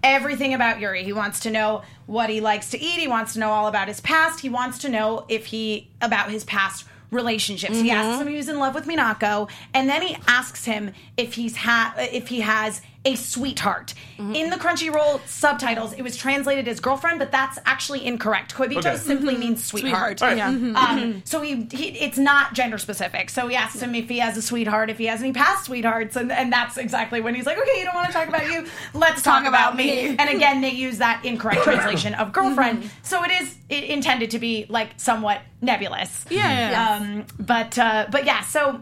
everything about Yuri. He wants to know what he likes to eat. He wants to know all about his past. He wants to know if he about his past relationships. Mm-hmm. He asks him if he's in love with Minako, and then he asks him if he's ha- if he has a sweetheart. Mm-hmm. In the Crunchyroll subtitles, it was translated as girlfriend, but that's actually incorrect. Koibito Okay. simply Mm-hmm. means sweetheart. Right. Yeah. Um, Mm-hmm. so he, he, it's not gender specific. So he asks him if he has a sweetheart, if he has any past sweethearts, and, and that's exactly when he's like, okay, you don't want to talk about you, let's talk, Talk about, about me. me. And again, they use that incorrect translation of girlfriend. Mm-hmm. So it is it, intended to be like somewhat nebulous. Yeah, yeah, yeah. Um, but uh, but yeah, so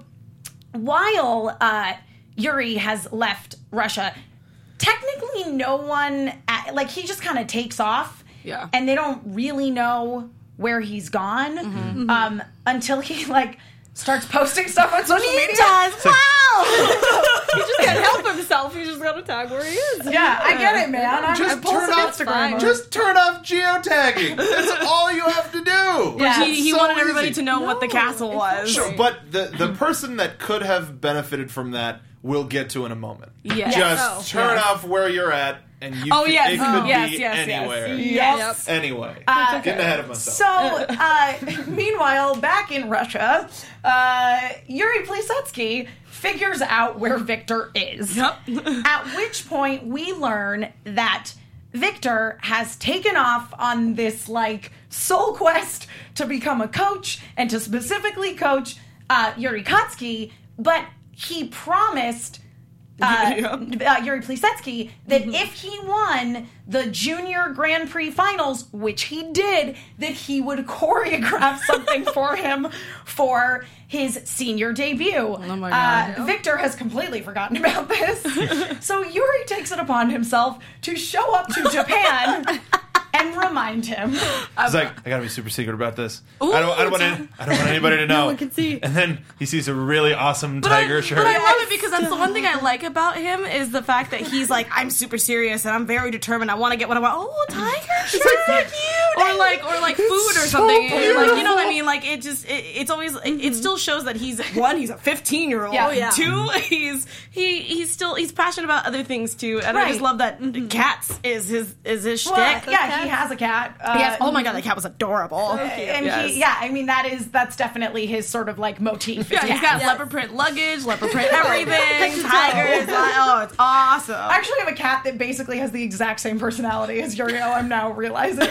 while uh, Yuri has left Russia, technically no one at, like he just kind of takes off. Yeah. And they don't really know where he's gone Mm-hmm. um, until he like starts posting stuff on social media. Ninjas! Wow! He just can't help himself. He just got to tag where he is. Yeah, I get it, man. I'm Just I'm posting turn off Instagram. Just turn off geotagging. That's all you have to do. Yeah. he he So wanted everybody easy. to know what the castle was. Sure, but the the person that could have benefited from that we'll get to in a moment. Yes. Just Oh, turn yes. off where you're at, and you. Oh, could, yes. it Oh. could Yes, be yes, yes. anywhere. Yes. Anyway, Uh, getting ahead of myself. So, uh, meanwhile, back in Russia, uh, Yuri Plisetsky figures out where Victor is. Yep. At which point we learn that Victor has taken off on this like soul quest to become a coach and to specifically coach uh, Yuri Kotsky, but he promised uh, uh, Yuri Plisetsky that if he won the junior Grand Prix finals, which he did, that he would choreograph something for him for his senior debut. Oh my uh, God. Victor has completely forgotten about this. So Yuri takes it upon himself to show up to Japan and remind him. He's like, I gotta be super secret about this. I don't. I don't want. Any, I don't want anybody to know. No one can see. And then he sees a really awesome But I, tiger shirt. but I love it because that's the one thing I like about him is the fact that he's like, I'm super serious and I'm very determined. I want to get what I want. Oh, tiger shirt, so cute. Or like, or like food or something. beautiful. Like, you know what I mean? Like, it just, it, it's always, it, it still shows that he's one, he's a fifteen year old. Yeah. Oh, yeah. Two, he's he he's still he's passionate about other things too. And I just Right. love that cats is his is his shtick. Well, yeah, he has a cat. Uh, Yes. Oh my god, that cat was adorable. And Yes. he, yeah, I mean that is that's definitely his sort of like motif. Yeah, he's got leopard print luggage, leopard print everything, tigers. like, oh, it's awesome. I actually have a cat that basically has the exact same personality as Yurio, I'm now realizing.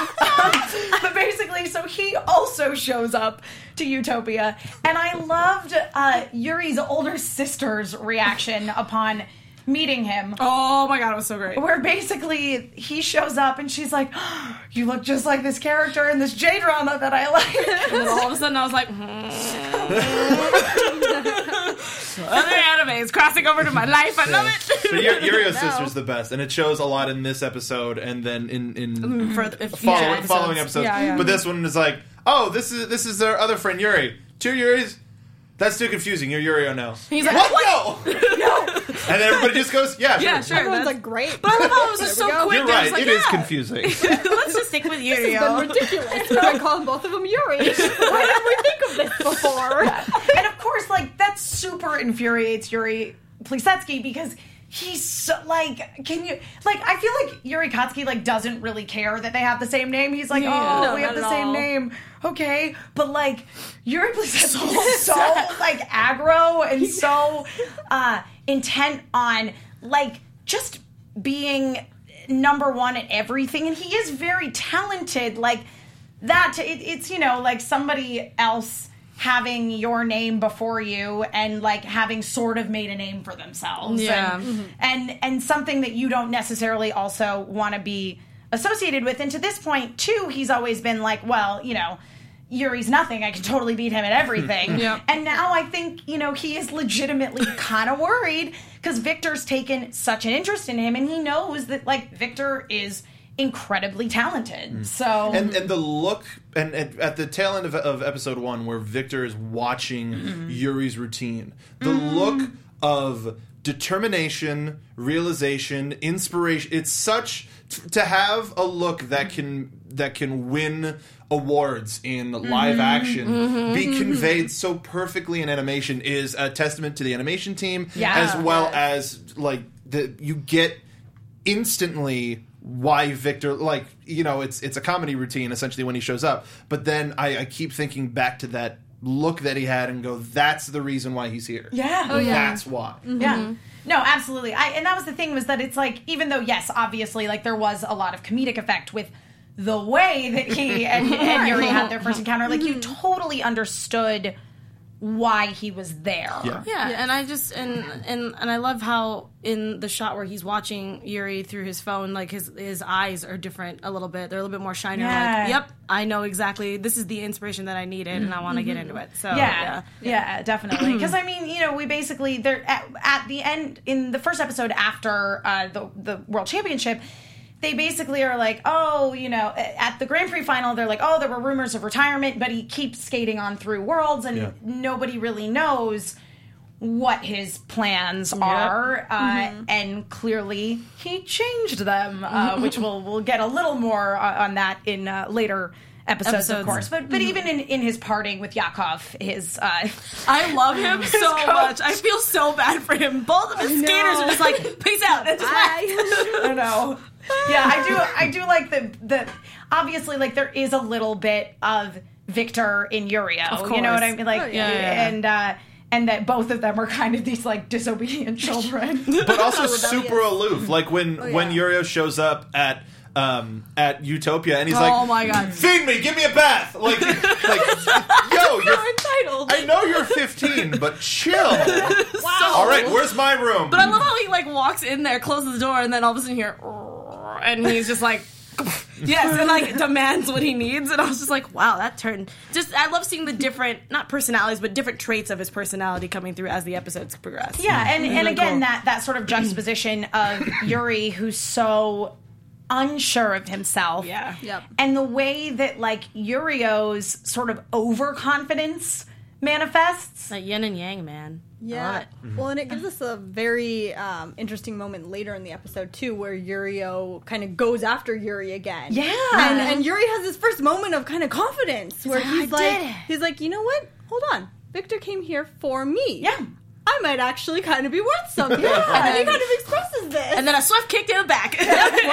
But basically, so he also shows up to Utopia, and I loved uh, Yuri's older sister's reaction upon meeting him. Oh my god, it was so great. Where basically he shows up and she's like, oh, you look just like this character in this J-drama that I like. And then all of a sudden I was like, hmm. Other animes crossing over to my life. I love it. But Yuri- Yurio's sister's the best, and it shows a lot in this episode, and then in in For the- if follow, future episodes. following episodes. Yeah, yeah. But this one is like, oh, this is this is their other friend Yuri. Two Yuris. That's too confusing. You're Yurio now. He's like, what? No. No. And then everybody just goes, yeah, sure. Yeah, sure. Everyone's that's- like, great. But I love how it was just There we so go. quick. You're I was right. like, It is yeah. confusing. Let's just stick with This has been Yurio. ridiculous. I call both of them Yuri. Why didn't we think of this before? And of course, like, that super infuriates Yuri Plisetsky because he's so, like, can you, like, I feel like Yuri Kotsky, like, doesn't really care that they have the same name. He's like, Yeah. oh, No, we have not the at same all. name. Okay. But, like, Yuri Plisetsky is so, like, aggro and so uh, intent on, like, just being number one at everything. And he is very talented. Like, that, it, it's, you know, like somebody else having your name before you and like having sort of made a name for themselves. Yeah. And, Mm-hmm. and and something that you don't necessarily also want to be associated with. And to this point, too, he's always been like, well, you know, Yuri's nothing. I can totally beat him at everything. Yep. And now I think, you know, he is legitimately kind of worried because Victor's taken such an interest in him and he knows that, like, Victor is incredibly talented. So And and the look and, and at the tail end of, of episode one, where Victor is watching Mm-hmm. Yuri's routine, the look of determination, realization, inspiration. It's such t- to have a look that can that can win awards in live Mm-hmm. action be conveyed so perfectly in animation is a testament to the animation team, Yeah. as well as like the you get instantly why Victor, like, you know, it's it's a comedy routine essentially when he shows up. But then I, I keep thinking back to that look that he had and go, that's the reason why he's here. Yeah. Oh, yeah. That's why. Mm-hmm. Yeah. No, absolutely. I, and that was the thing, was that it's like, even though, yes, obviously, like, there was a lot of comedic effect with the way that he and, and Yuri had their first encounter, like, you totally understood why he was there. Yeah. Yeah, and I just and and and I love how in the shot where he's watching Yuri through his phone, like his his eyes are different a little bit. They're a little bit more shiny. Yeah. Like, yep, I know exactly. This is the inspiration that I needed, and I want to get into it. So Yeah, yeah, yeah, definitely. Because I mean, you know, we basically they're at, at the end in the first episode after uh, the the World Championship. They basically are like, oh, you know, at the Grand Prix final, they're like, oh, there were rumors of retirement, but he keeps skating on through Worlds, and Yeah. nobody really knows what his plans are. Uh, mm-hmm. And clearly, he changed them, uh, which we'll we'll get a little more uh, on that in uh, later episodes, Episodes. of course. But but mm-hmm. even in, in his parting with Yakov, his uh, I love him so coach. much. I feel so bad for him. Both of his I skaters know. are just like, peace out. And just I, I don't know. Yeah, I do. I do like the the. Obviously, like there is a little bit of Victor in Yurio. Of You know what I course. mean? Like, Oh, yeah. and uh, and that both of them are kind of these like disobedient children. But also super aloof. Like when, yeah. when Yurio shows up at um, at Utopia and he's Oh like, my God. feed me, give me a bath. Like, like yo, you're, entitled. I know you're fifteen, but chill. Wow. All right, where's my room? But I love how he like walks in there, closes the door, and then all of a sudden you hear, and he's just like, yes, and like demands what he needs. And I was just like, wow, that turned. Just I love seeing the different, not personalities, but different traits of his personality coming through as the episodes progress. Yeah, and, and really again cool. that that sort of juxtaposition of Yuri, who's so unsure of himself. Yeah. Yep. And the way that like Yurio's sort of overconfidence manifests. Like yin and yang, man. I love yeah. it. Well, and it gives us a very um, interesting moment later in the episode too, where Yurio kind of goes after Yuri again. Yeah. and, and Yuri has this first moment of kind of confidence where like, he's "I like, did it." he's like, you know what? Hold on, Victor came here for me. Yeah. I might actually kind of be worth something. Yeah. And he kind of expresses this. And then a swift kick in the back into,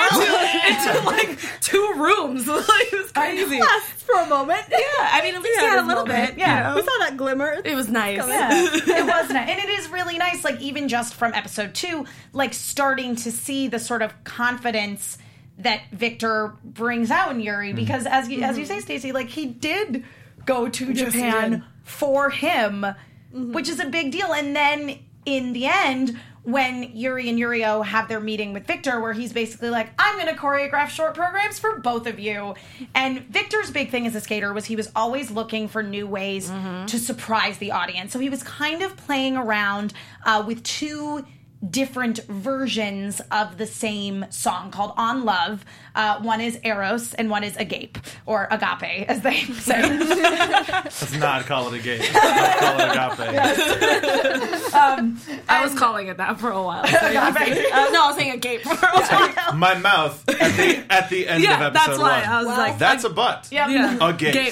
into like two rooms. Like, it was crazy. lasts for a moment. Yeah, I mean, at least he had a little bit. Yeah. We saw that glimmer. It was nice. Yeah, it was nice. And it is really nice, like, even just from episode two, like, starting to see the sort of confidence that Victor brings out in Yuri. Because, as you, as you say, Stacey, like, he did go to Yes, he Japan did. for him, which is a big deal. And then, in the end, when Yuri and Yurio have their meeting with Victor, where he's basically like, I'm going to choreograph short programs for both of you. And Victor's big thing as a skater was he was always looking for new ways to surprise the audience. So he was kind of playing around uh, with two different versions of the same song called On Love. Uh, one is Eros and one is Agape, or Agape, as they say. Let's not call it a game. Let's call it agape. um, I was calling it that for a while. So yeah. uh, no, I was saying a gape for a while. My mouth at the at the end Yeah, of episode that's why one. I was Wow. like, That's a butt. Yep. yeah. A gape. Gape.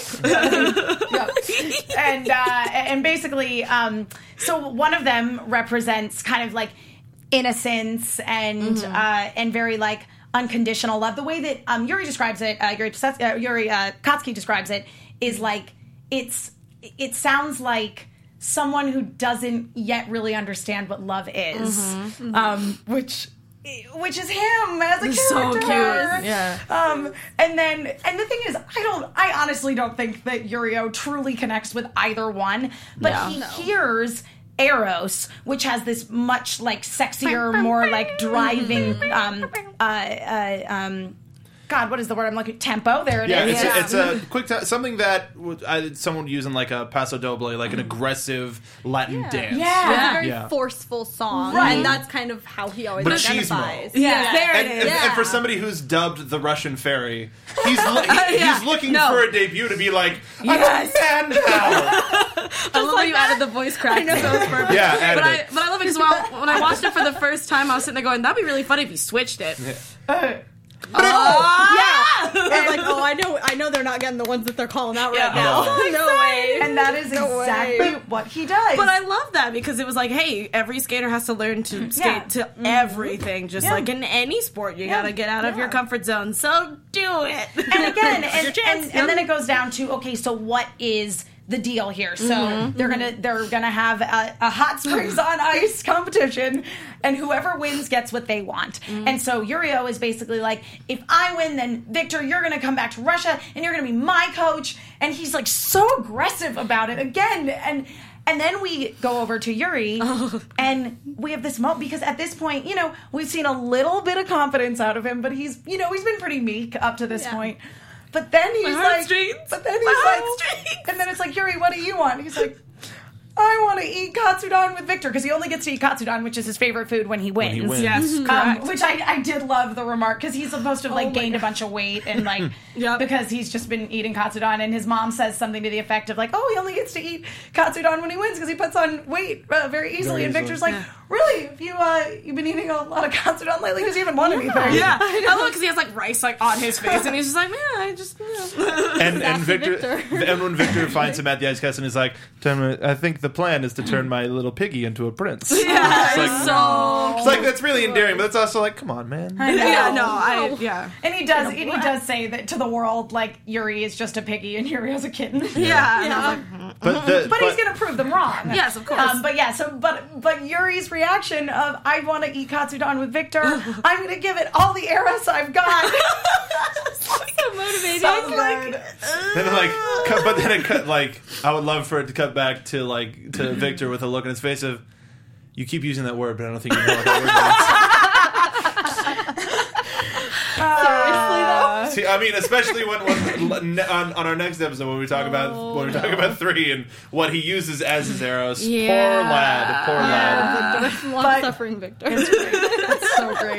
Yep. and uh, and basically, um, so one of them represents kind of like innocence and Mm-hmm. uh, and very like unconditional love. The way that um, Yuri describes it, uh, Yuri Pses- uh, Yuri uh, Kotsky describes it, is like it's it sounds like someone who doesn't yet really understand what love is, Mm-hmm. um, which. Which is him as a So character. cute. Yeah. Um, and then, and the thing is, I don't, I honestly don't think that Yurio truly connects with either one, but Yeah. he No. hears Eros, which has this much like sexier, more like driving, um, uh, uh, um, God, what is the word I'm looking? Tempo. There it is. Yeah, it's, Yeah. A, it's a quick t- something that would, I, someone would use in like a paso doble, like an aggressive Latin Yeah. dance. Yeah. It's a very Yeah. forceful song, Right. and that's kind of how he always Machismo. identifies. Yeah. There And, it and, is. and for Yeah. somebody who's dubbed the Russian fairy, he's lo- he- Yeah. he's looking No. for a debut to be like, I'm Yes. a man now. I love how you added the voice crack. So it was perfect. Yeah, added but I, it. but I love it because well, when I watched it for the first time, I was sitting there going, "That'd be really funny if you switched it." Uh, Oh, I was like, oh, I know, I know they're not getting the ones that they're calling out Yeah. right now. No. No way. And that is No exactly way. what he does. But I love that because it was like, hey, every skater has to learn to skate Yeah. to everything. Just Yeah. like in any sport, you Yeah. gotta get out of Yeah. your comfort zone. So do it. and again, Your and, chance. and, and then it goes down to, okay, so what is the deal here? So Mm-hmm. they're gonna they're gonna have a, a hot springs on ice competition, and whoever wins gets what they want. Mm-hmm. And so Yurio is basically like, if I win, then Victor, you're gonna come back to Russia, and you're gonna be my coach. And he's like so aggressive about it again, and. And then we go over to Yuri, Oh. and we have this moment, because at this point, you know, we've seen a little bit of confidence out of him, but he's, you know, he's been pretty meek up to this Yeah. point. But then he's like, heartstrings. but then he's My like, heartstrings. and then it's like, Yuri, what do you want? He's like, I want to eat katsudon with Victor, because he only gets to eat katsudon, which is his favorite food when he wins. he wins. Yes, Um, correct. which I, I did love the remark, because he's supposed to have like Oh my gained a God. bunch of weight, and like Yep. because he's just been eating katsudon, and his mom says something to the effect of like, oh, he only gets to eat katsudon when he wins because he puts on weight uh, very easily. Very and Victor's easily. like, really? Have you uh, you've been eating a lot of katsudon lately because you haven't won anything? Yeah, I love because he has like rice like on his face, and he's just like, man, I just. Yeah. And and Victor, Victor. and when Victor finds him at the ice castle, he's like, "Turn my- I think the plan is to turn my little piggy into a prince." Yeah, It's like, so. it's like that's really endearing, but it's also like, come on, man. I know. Yeah, no, I yeah. And he does, and he does say that to the world, like Yuri is just a piggy and Yuri is a kitten. Yeah, and I was like, But the, But, he's gonna prove them wrong. Yes, of course. Um, but yeah, so but but Yuri's reaction of I want to eat katsudon with Victor. I'm gonna give it all the eros I've got. So motivating. So good. then like, cut, but then it cut like I would love for it to cut back to like to Victor with a look on his face of, you keep using that word, but I don't think you know what that word means. Seriously though. See, I mean, especially when, when on, on our next episode when we talk about when we talk about three and what he uses as his arrows. Yeah. Poor lad, poor lad. Victor, long suffering Victor. That's so great.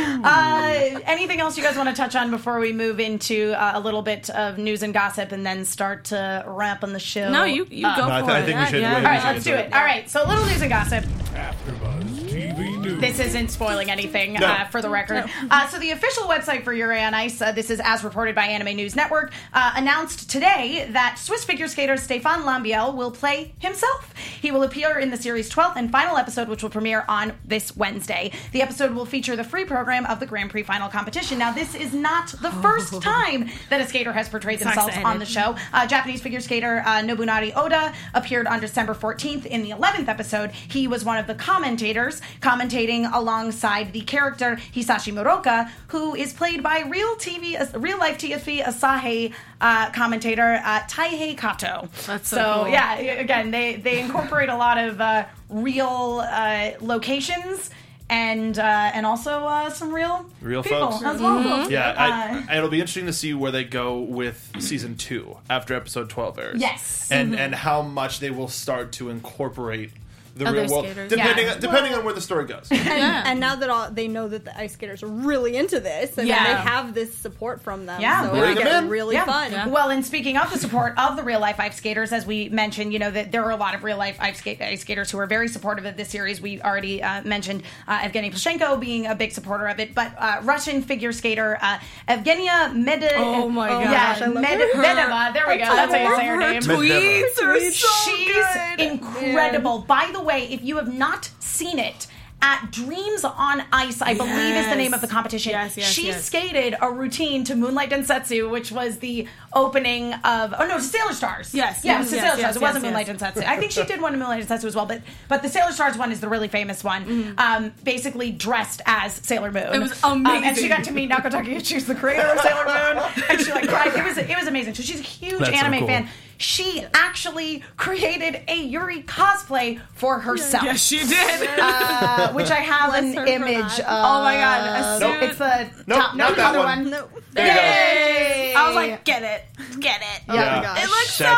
Uh, anything else you guys want to touch on before we move into uh, a little bit of news and gossip and then start to wrap on the show? no, you you up? go No, I, for th- I it. think we should. Yeah, we All right, should let's do do it. All right, so a little news and gossip. AfterBuzz T V News. This isn't spoiling anything, No. uh, for the record. Uh, so the official website for Yuri on Ice, uh, this is as reported by Anime News Network, uh, announced today that Swiss figure skater Stéphane Lambiel will play himself. He will appear in the series' twelfth and final episode, which will premiere on this Wednesday. The episode will feature the free program of the Grand Prix final competition. Now, this is not the first time that a skater has portrayed So themselves excited. on the show. Uh, Japanese figure skater uh, Nobunari Oda appeared on December fourteenth in the eleventh episode. He was one of the commentators, commentating alongside the character Hisashi Moroka, who is played by real T V, uh, real life T V Asahi uh, commentator uh, Taihei Kato. That's so cool. yeah, again, they they incorporate a lot of uh, real uh, locations. And uh, and also uh, some real Real people folks. as well. Mm-hmm. Yeah, Uh, I, it'll be interesting to see where they go with season two after episode twelve airs. Yes. and and how much they will start to incorporate the Other real world, skaters. depending Yeah. on, depending on where the story goes. And, Yeah. and now that all, they know that the ice skaters are really into this, and Yeah. they have this support from them, Yeah. so Bring it'll them get in. really Yeah. fun. Yeah. Well, and speaking of the support of the real life ice skaters, as we mentioned, you know that there are a lot of real life ice, skate, ice skaters who are very supportive of this series. We already uh, mentioned uh, Evgeny Plushenko being a big supporter of it, but uh, Russian figure skater uh, Evgenia Med- Oh my yeah, gosh, I love Med- her. Medeva. There we go. That's how you say her Her name. tweets are so She's good. incredible. By the way, if you have not seen it, at Dreams on Ice, I believe is the name of the competition. Yes, yes, she yes. skated a routine to Moonlight Densetsu, which was the opening of oh no, to Sailor Stars. Yes, yeah, it yes, was to yes, Sailor yes, Stars. It wasn't yes, Moonlight yes. Densetsu. I think she did one in Moonlight Densetsu as well, but but the Sailor Stars one is the really famous one. Mm-hmm. Um, basically dressed as Sailor Moon. It was Um, and amazing. she got to meet Naoko Takeuchi, the creator of Sailor Moon, and she like cried. It was it was amazing. So she's a huge That's so anime cool. fan. She actually created a Yuri cosplay for herself. Yes, she did. Uh, which I have Bless an her for image that. of. Oh my God, as Nope, soon- it's the Nope, top, not no, the that other one. one. No. There you go. Yay! I was like, get it, get it. Oh Yeah. my gosh. It looks so That's- good.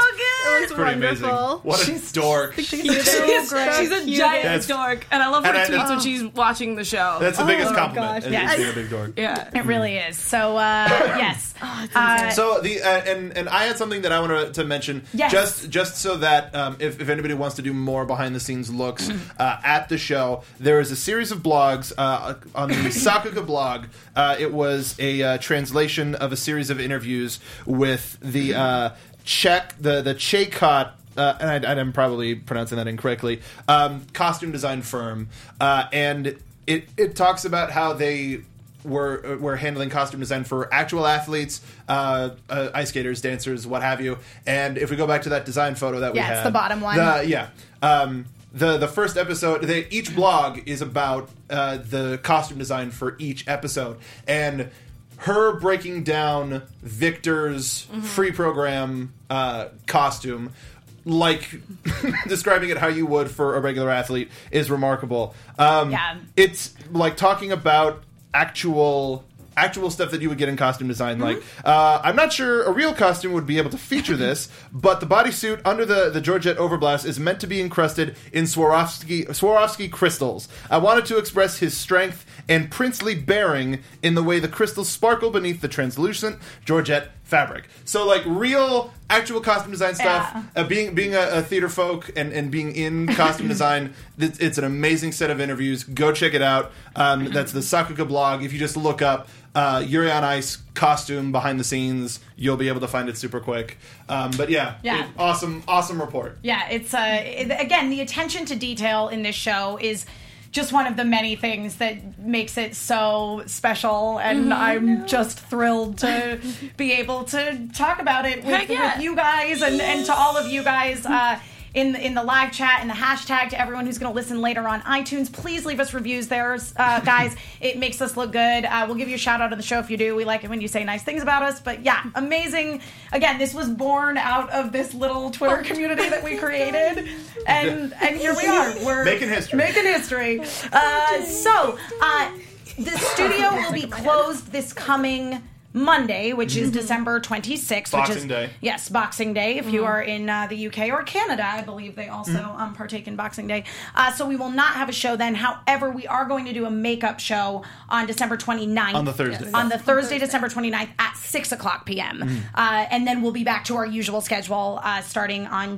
It was Pretty amazing. wonderful. What a dork. She's She's, great. she's a Cute. giant That's- dork, and I love her and I- tweets when she's watching the show. That's the biggest my compliment. gosh. Is Yes. being a big dork. yeah. It really is. So, uh, yes. Uh, So the uh, and and I had something that I wanted to mention Yes. just just so that um, if, if anybody wants to do more behind the scenes looks uh, at the show, there is a series of blogs uh, on the Sakuga blog. Uh, it was a uh, translation of a series of interviews with the uh, Czech the the Chekot. Uh, and I, I'm probably pronouncing that incorrectly. Um, costume design firm, uh, and it it talks about how they were were handling costume design for actual athletes, uh, uh, ice skaters, dancers, what have you. And if we go back to that design photo that we Yeah, had, it's the bottom one. the- yeah. Um, the the first episode, they, each blog is about uh, the costume design for each episode, and her breaking down Victor's Mm-hmm. free program uh, costume, like describing it how you would for a regular athlete, is remarkable. Um, Yeah. It's like talking about actual actual stuff that you would get in costume design. Like, uh, I'm not sure a real costume would be able to feature this, but the bodysuit under the, the Georgette Overblast is meant to be encrusted in Swarovski, Swarovski crystals. I wanted to express his strength and princely bearing in the way the crystals sparkle beneath the translucent Georgette fabric. So, like, real, actual costume design stuff. Yeah. Uh, being being a, a theater folk and, and being in costume design, it's, it's an amazing set of interviews. Go check it out. Um, that's the Sakuga blog. If you just look up uh, Yuri on Ice costume behind the scenes, you'll be able to find it super quick. Um, but yeah, Yeah. it- awesome, awesome report. Yeah, it's uh, it, again, the attention to detail in this show is just one of the many things that makes it so special, and I'm just thrilled to be able to talk about it with, Heck yeah. with you guys and, and to all of you guys. Uh, in the, in the live chat and the hashtag, to everyone who's going to listen later on iTunes, please leave us reviews there, uh, guys. It makes us look good. Uh, we'll give you a shout out on the show if you do. We like it when you say nice things about us. But yeah, amazing. Again, this was born out of this little Twitter community that we created, and and here we are. We're Making history. Making history. Uh, so uh, the studio will be closed this coming Monday, which is December twenty-sixth. Boxing which is, Day. Yes, Boxing Day. If you are in uh, the U K or Canada, I believe they also Mm-hmm. um, partake in Boxing Day. Uh, so we will not have a show then. However, we are going to do a makeup show on December twenty-ninth. On the Thursday. Yes. On the Thursday, December twenty-ninth at six o'clock p.m. Mm-hmm. Uh, and then we'll be back to our usual schedule uh, starting on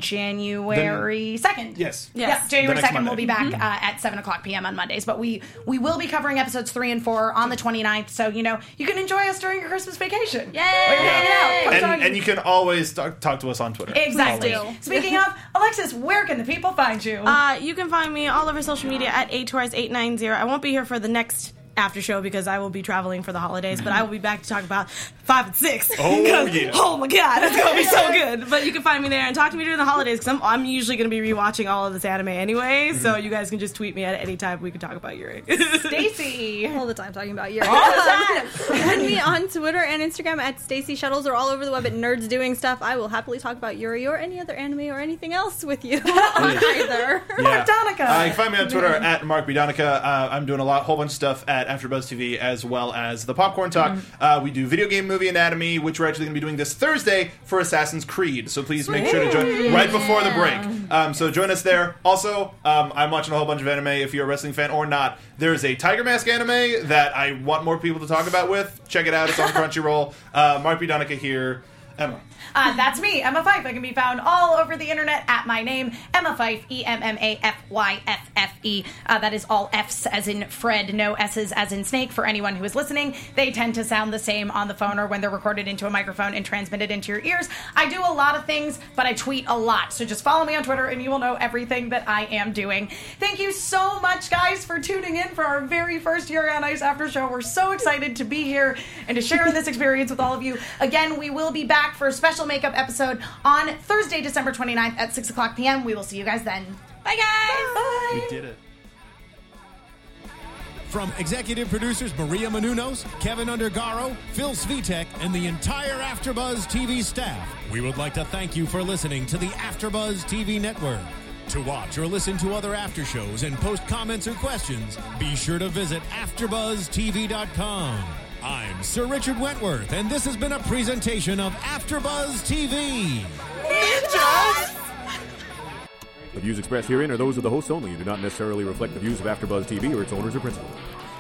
January second. Yes. Yes. Yeah, January The next second we'll be Monday. back uh, at seven o'clock p.m. on Mondays. But we, we will be covering episodes three and four on the twenty-ninth. So, you know, you can enjoy us during your Christmas vacation. Yay! We're hanging out. Come And, talk- and you can always talk, talk to us on Twitter. Exactly. Always. Speaking of, Alexis, where can the people find you? Uh, you can find me all over social media at A Torres eight nine zero. I won't be here for the next after show because I will be traveling for the holidays, but I will be back to talk about five and six. Oh, 'Cause, yeah. Oh my god, it's gonna be so good. But you can find me there and talk to me during the holidays because I'm, I'm usually gonna be rewatching all of this anime anyway. So you guys can just tweet me at any time. We can talk about Yuri. Stacy. all the time talking about Yuri. All the time. Find me on Twitter and Instagram at Stacey Shuttles or all over the web at Nerds Doing Stuff. I will happily talk about Yuri or any other anime or anything else with you on either. Yeah. Donica. Uh, you can find me on Twitter at Mark B. Donica. Uh, I'm doing a lot, whole bunch of stuff at AfterBuzz T V as well as the Popcorn Talk. Uh, we do video game movie anatomy, which we're actually going to be doing this Thursday for Assassin's Creed. So please make sure to join right before the break. Um, so join us there. Also, um, I'm watching a whole bunch of anime. If you're a wrestling fan or not, there's a Tiger Mask anime that I want more people to talk about with. Check it out. It's on Crunchyroll. Uh, Mark B. Donica here. Emma. Uh, that's me, Emma Fife. I can be found all over the internet at my name, Emma Fife, E M M A F Y F F E. Uh, that is all F's as in Fred, no S's as in snake. For anyone who is listening, they tend to sound the same on the phone or when they're recorded into a microphone and transmitted into your ears. I do a lot of things, but I tweet a lot. So just follow me on Twitter and you will know everything that I am doing. Thank you so much, guys, for tuning in for our very first Yuri on Ice after show. We're so excited to be here and to share this experience with all of you. Again, we will be back for a special makeup episode on Thursday, December twenty-ninth at six o'clock p.m. We will see you guys then. Bye, guys! Bye! We did it. From executive producers Maria Menounos, Kevin Undergaro, Phil Svitek, and the entire AfterBuzz T V staff, we would like to thank you for listening to the AfterBuzz T V network. To watch or listen to other after shows and post comments or questions, be sure to visit after buzz T V dot com. I'm Sir Richard Wentworth, and this has been a presentation of AfterBuzz T V. Ninja! us. The views expressed herein are those of the hosts only and do not necessarily reflect the views of AfterBuzz T V or its owners or principals.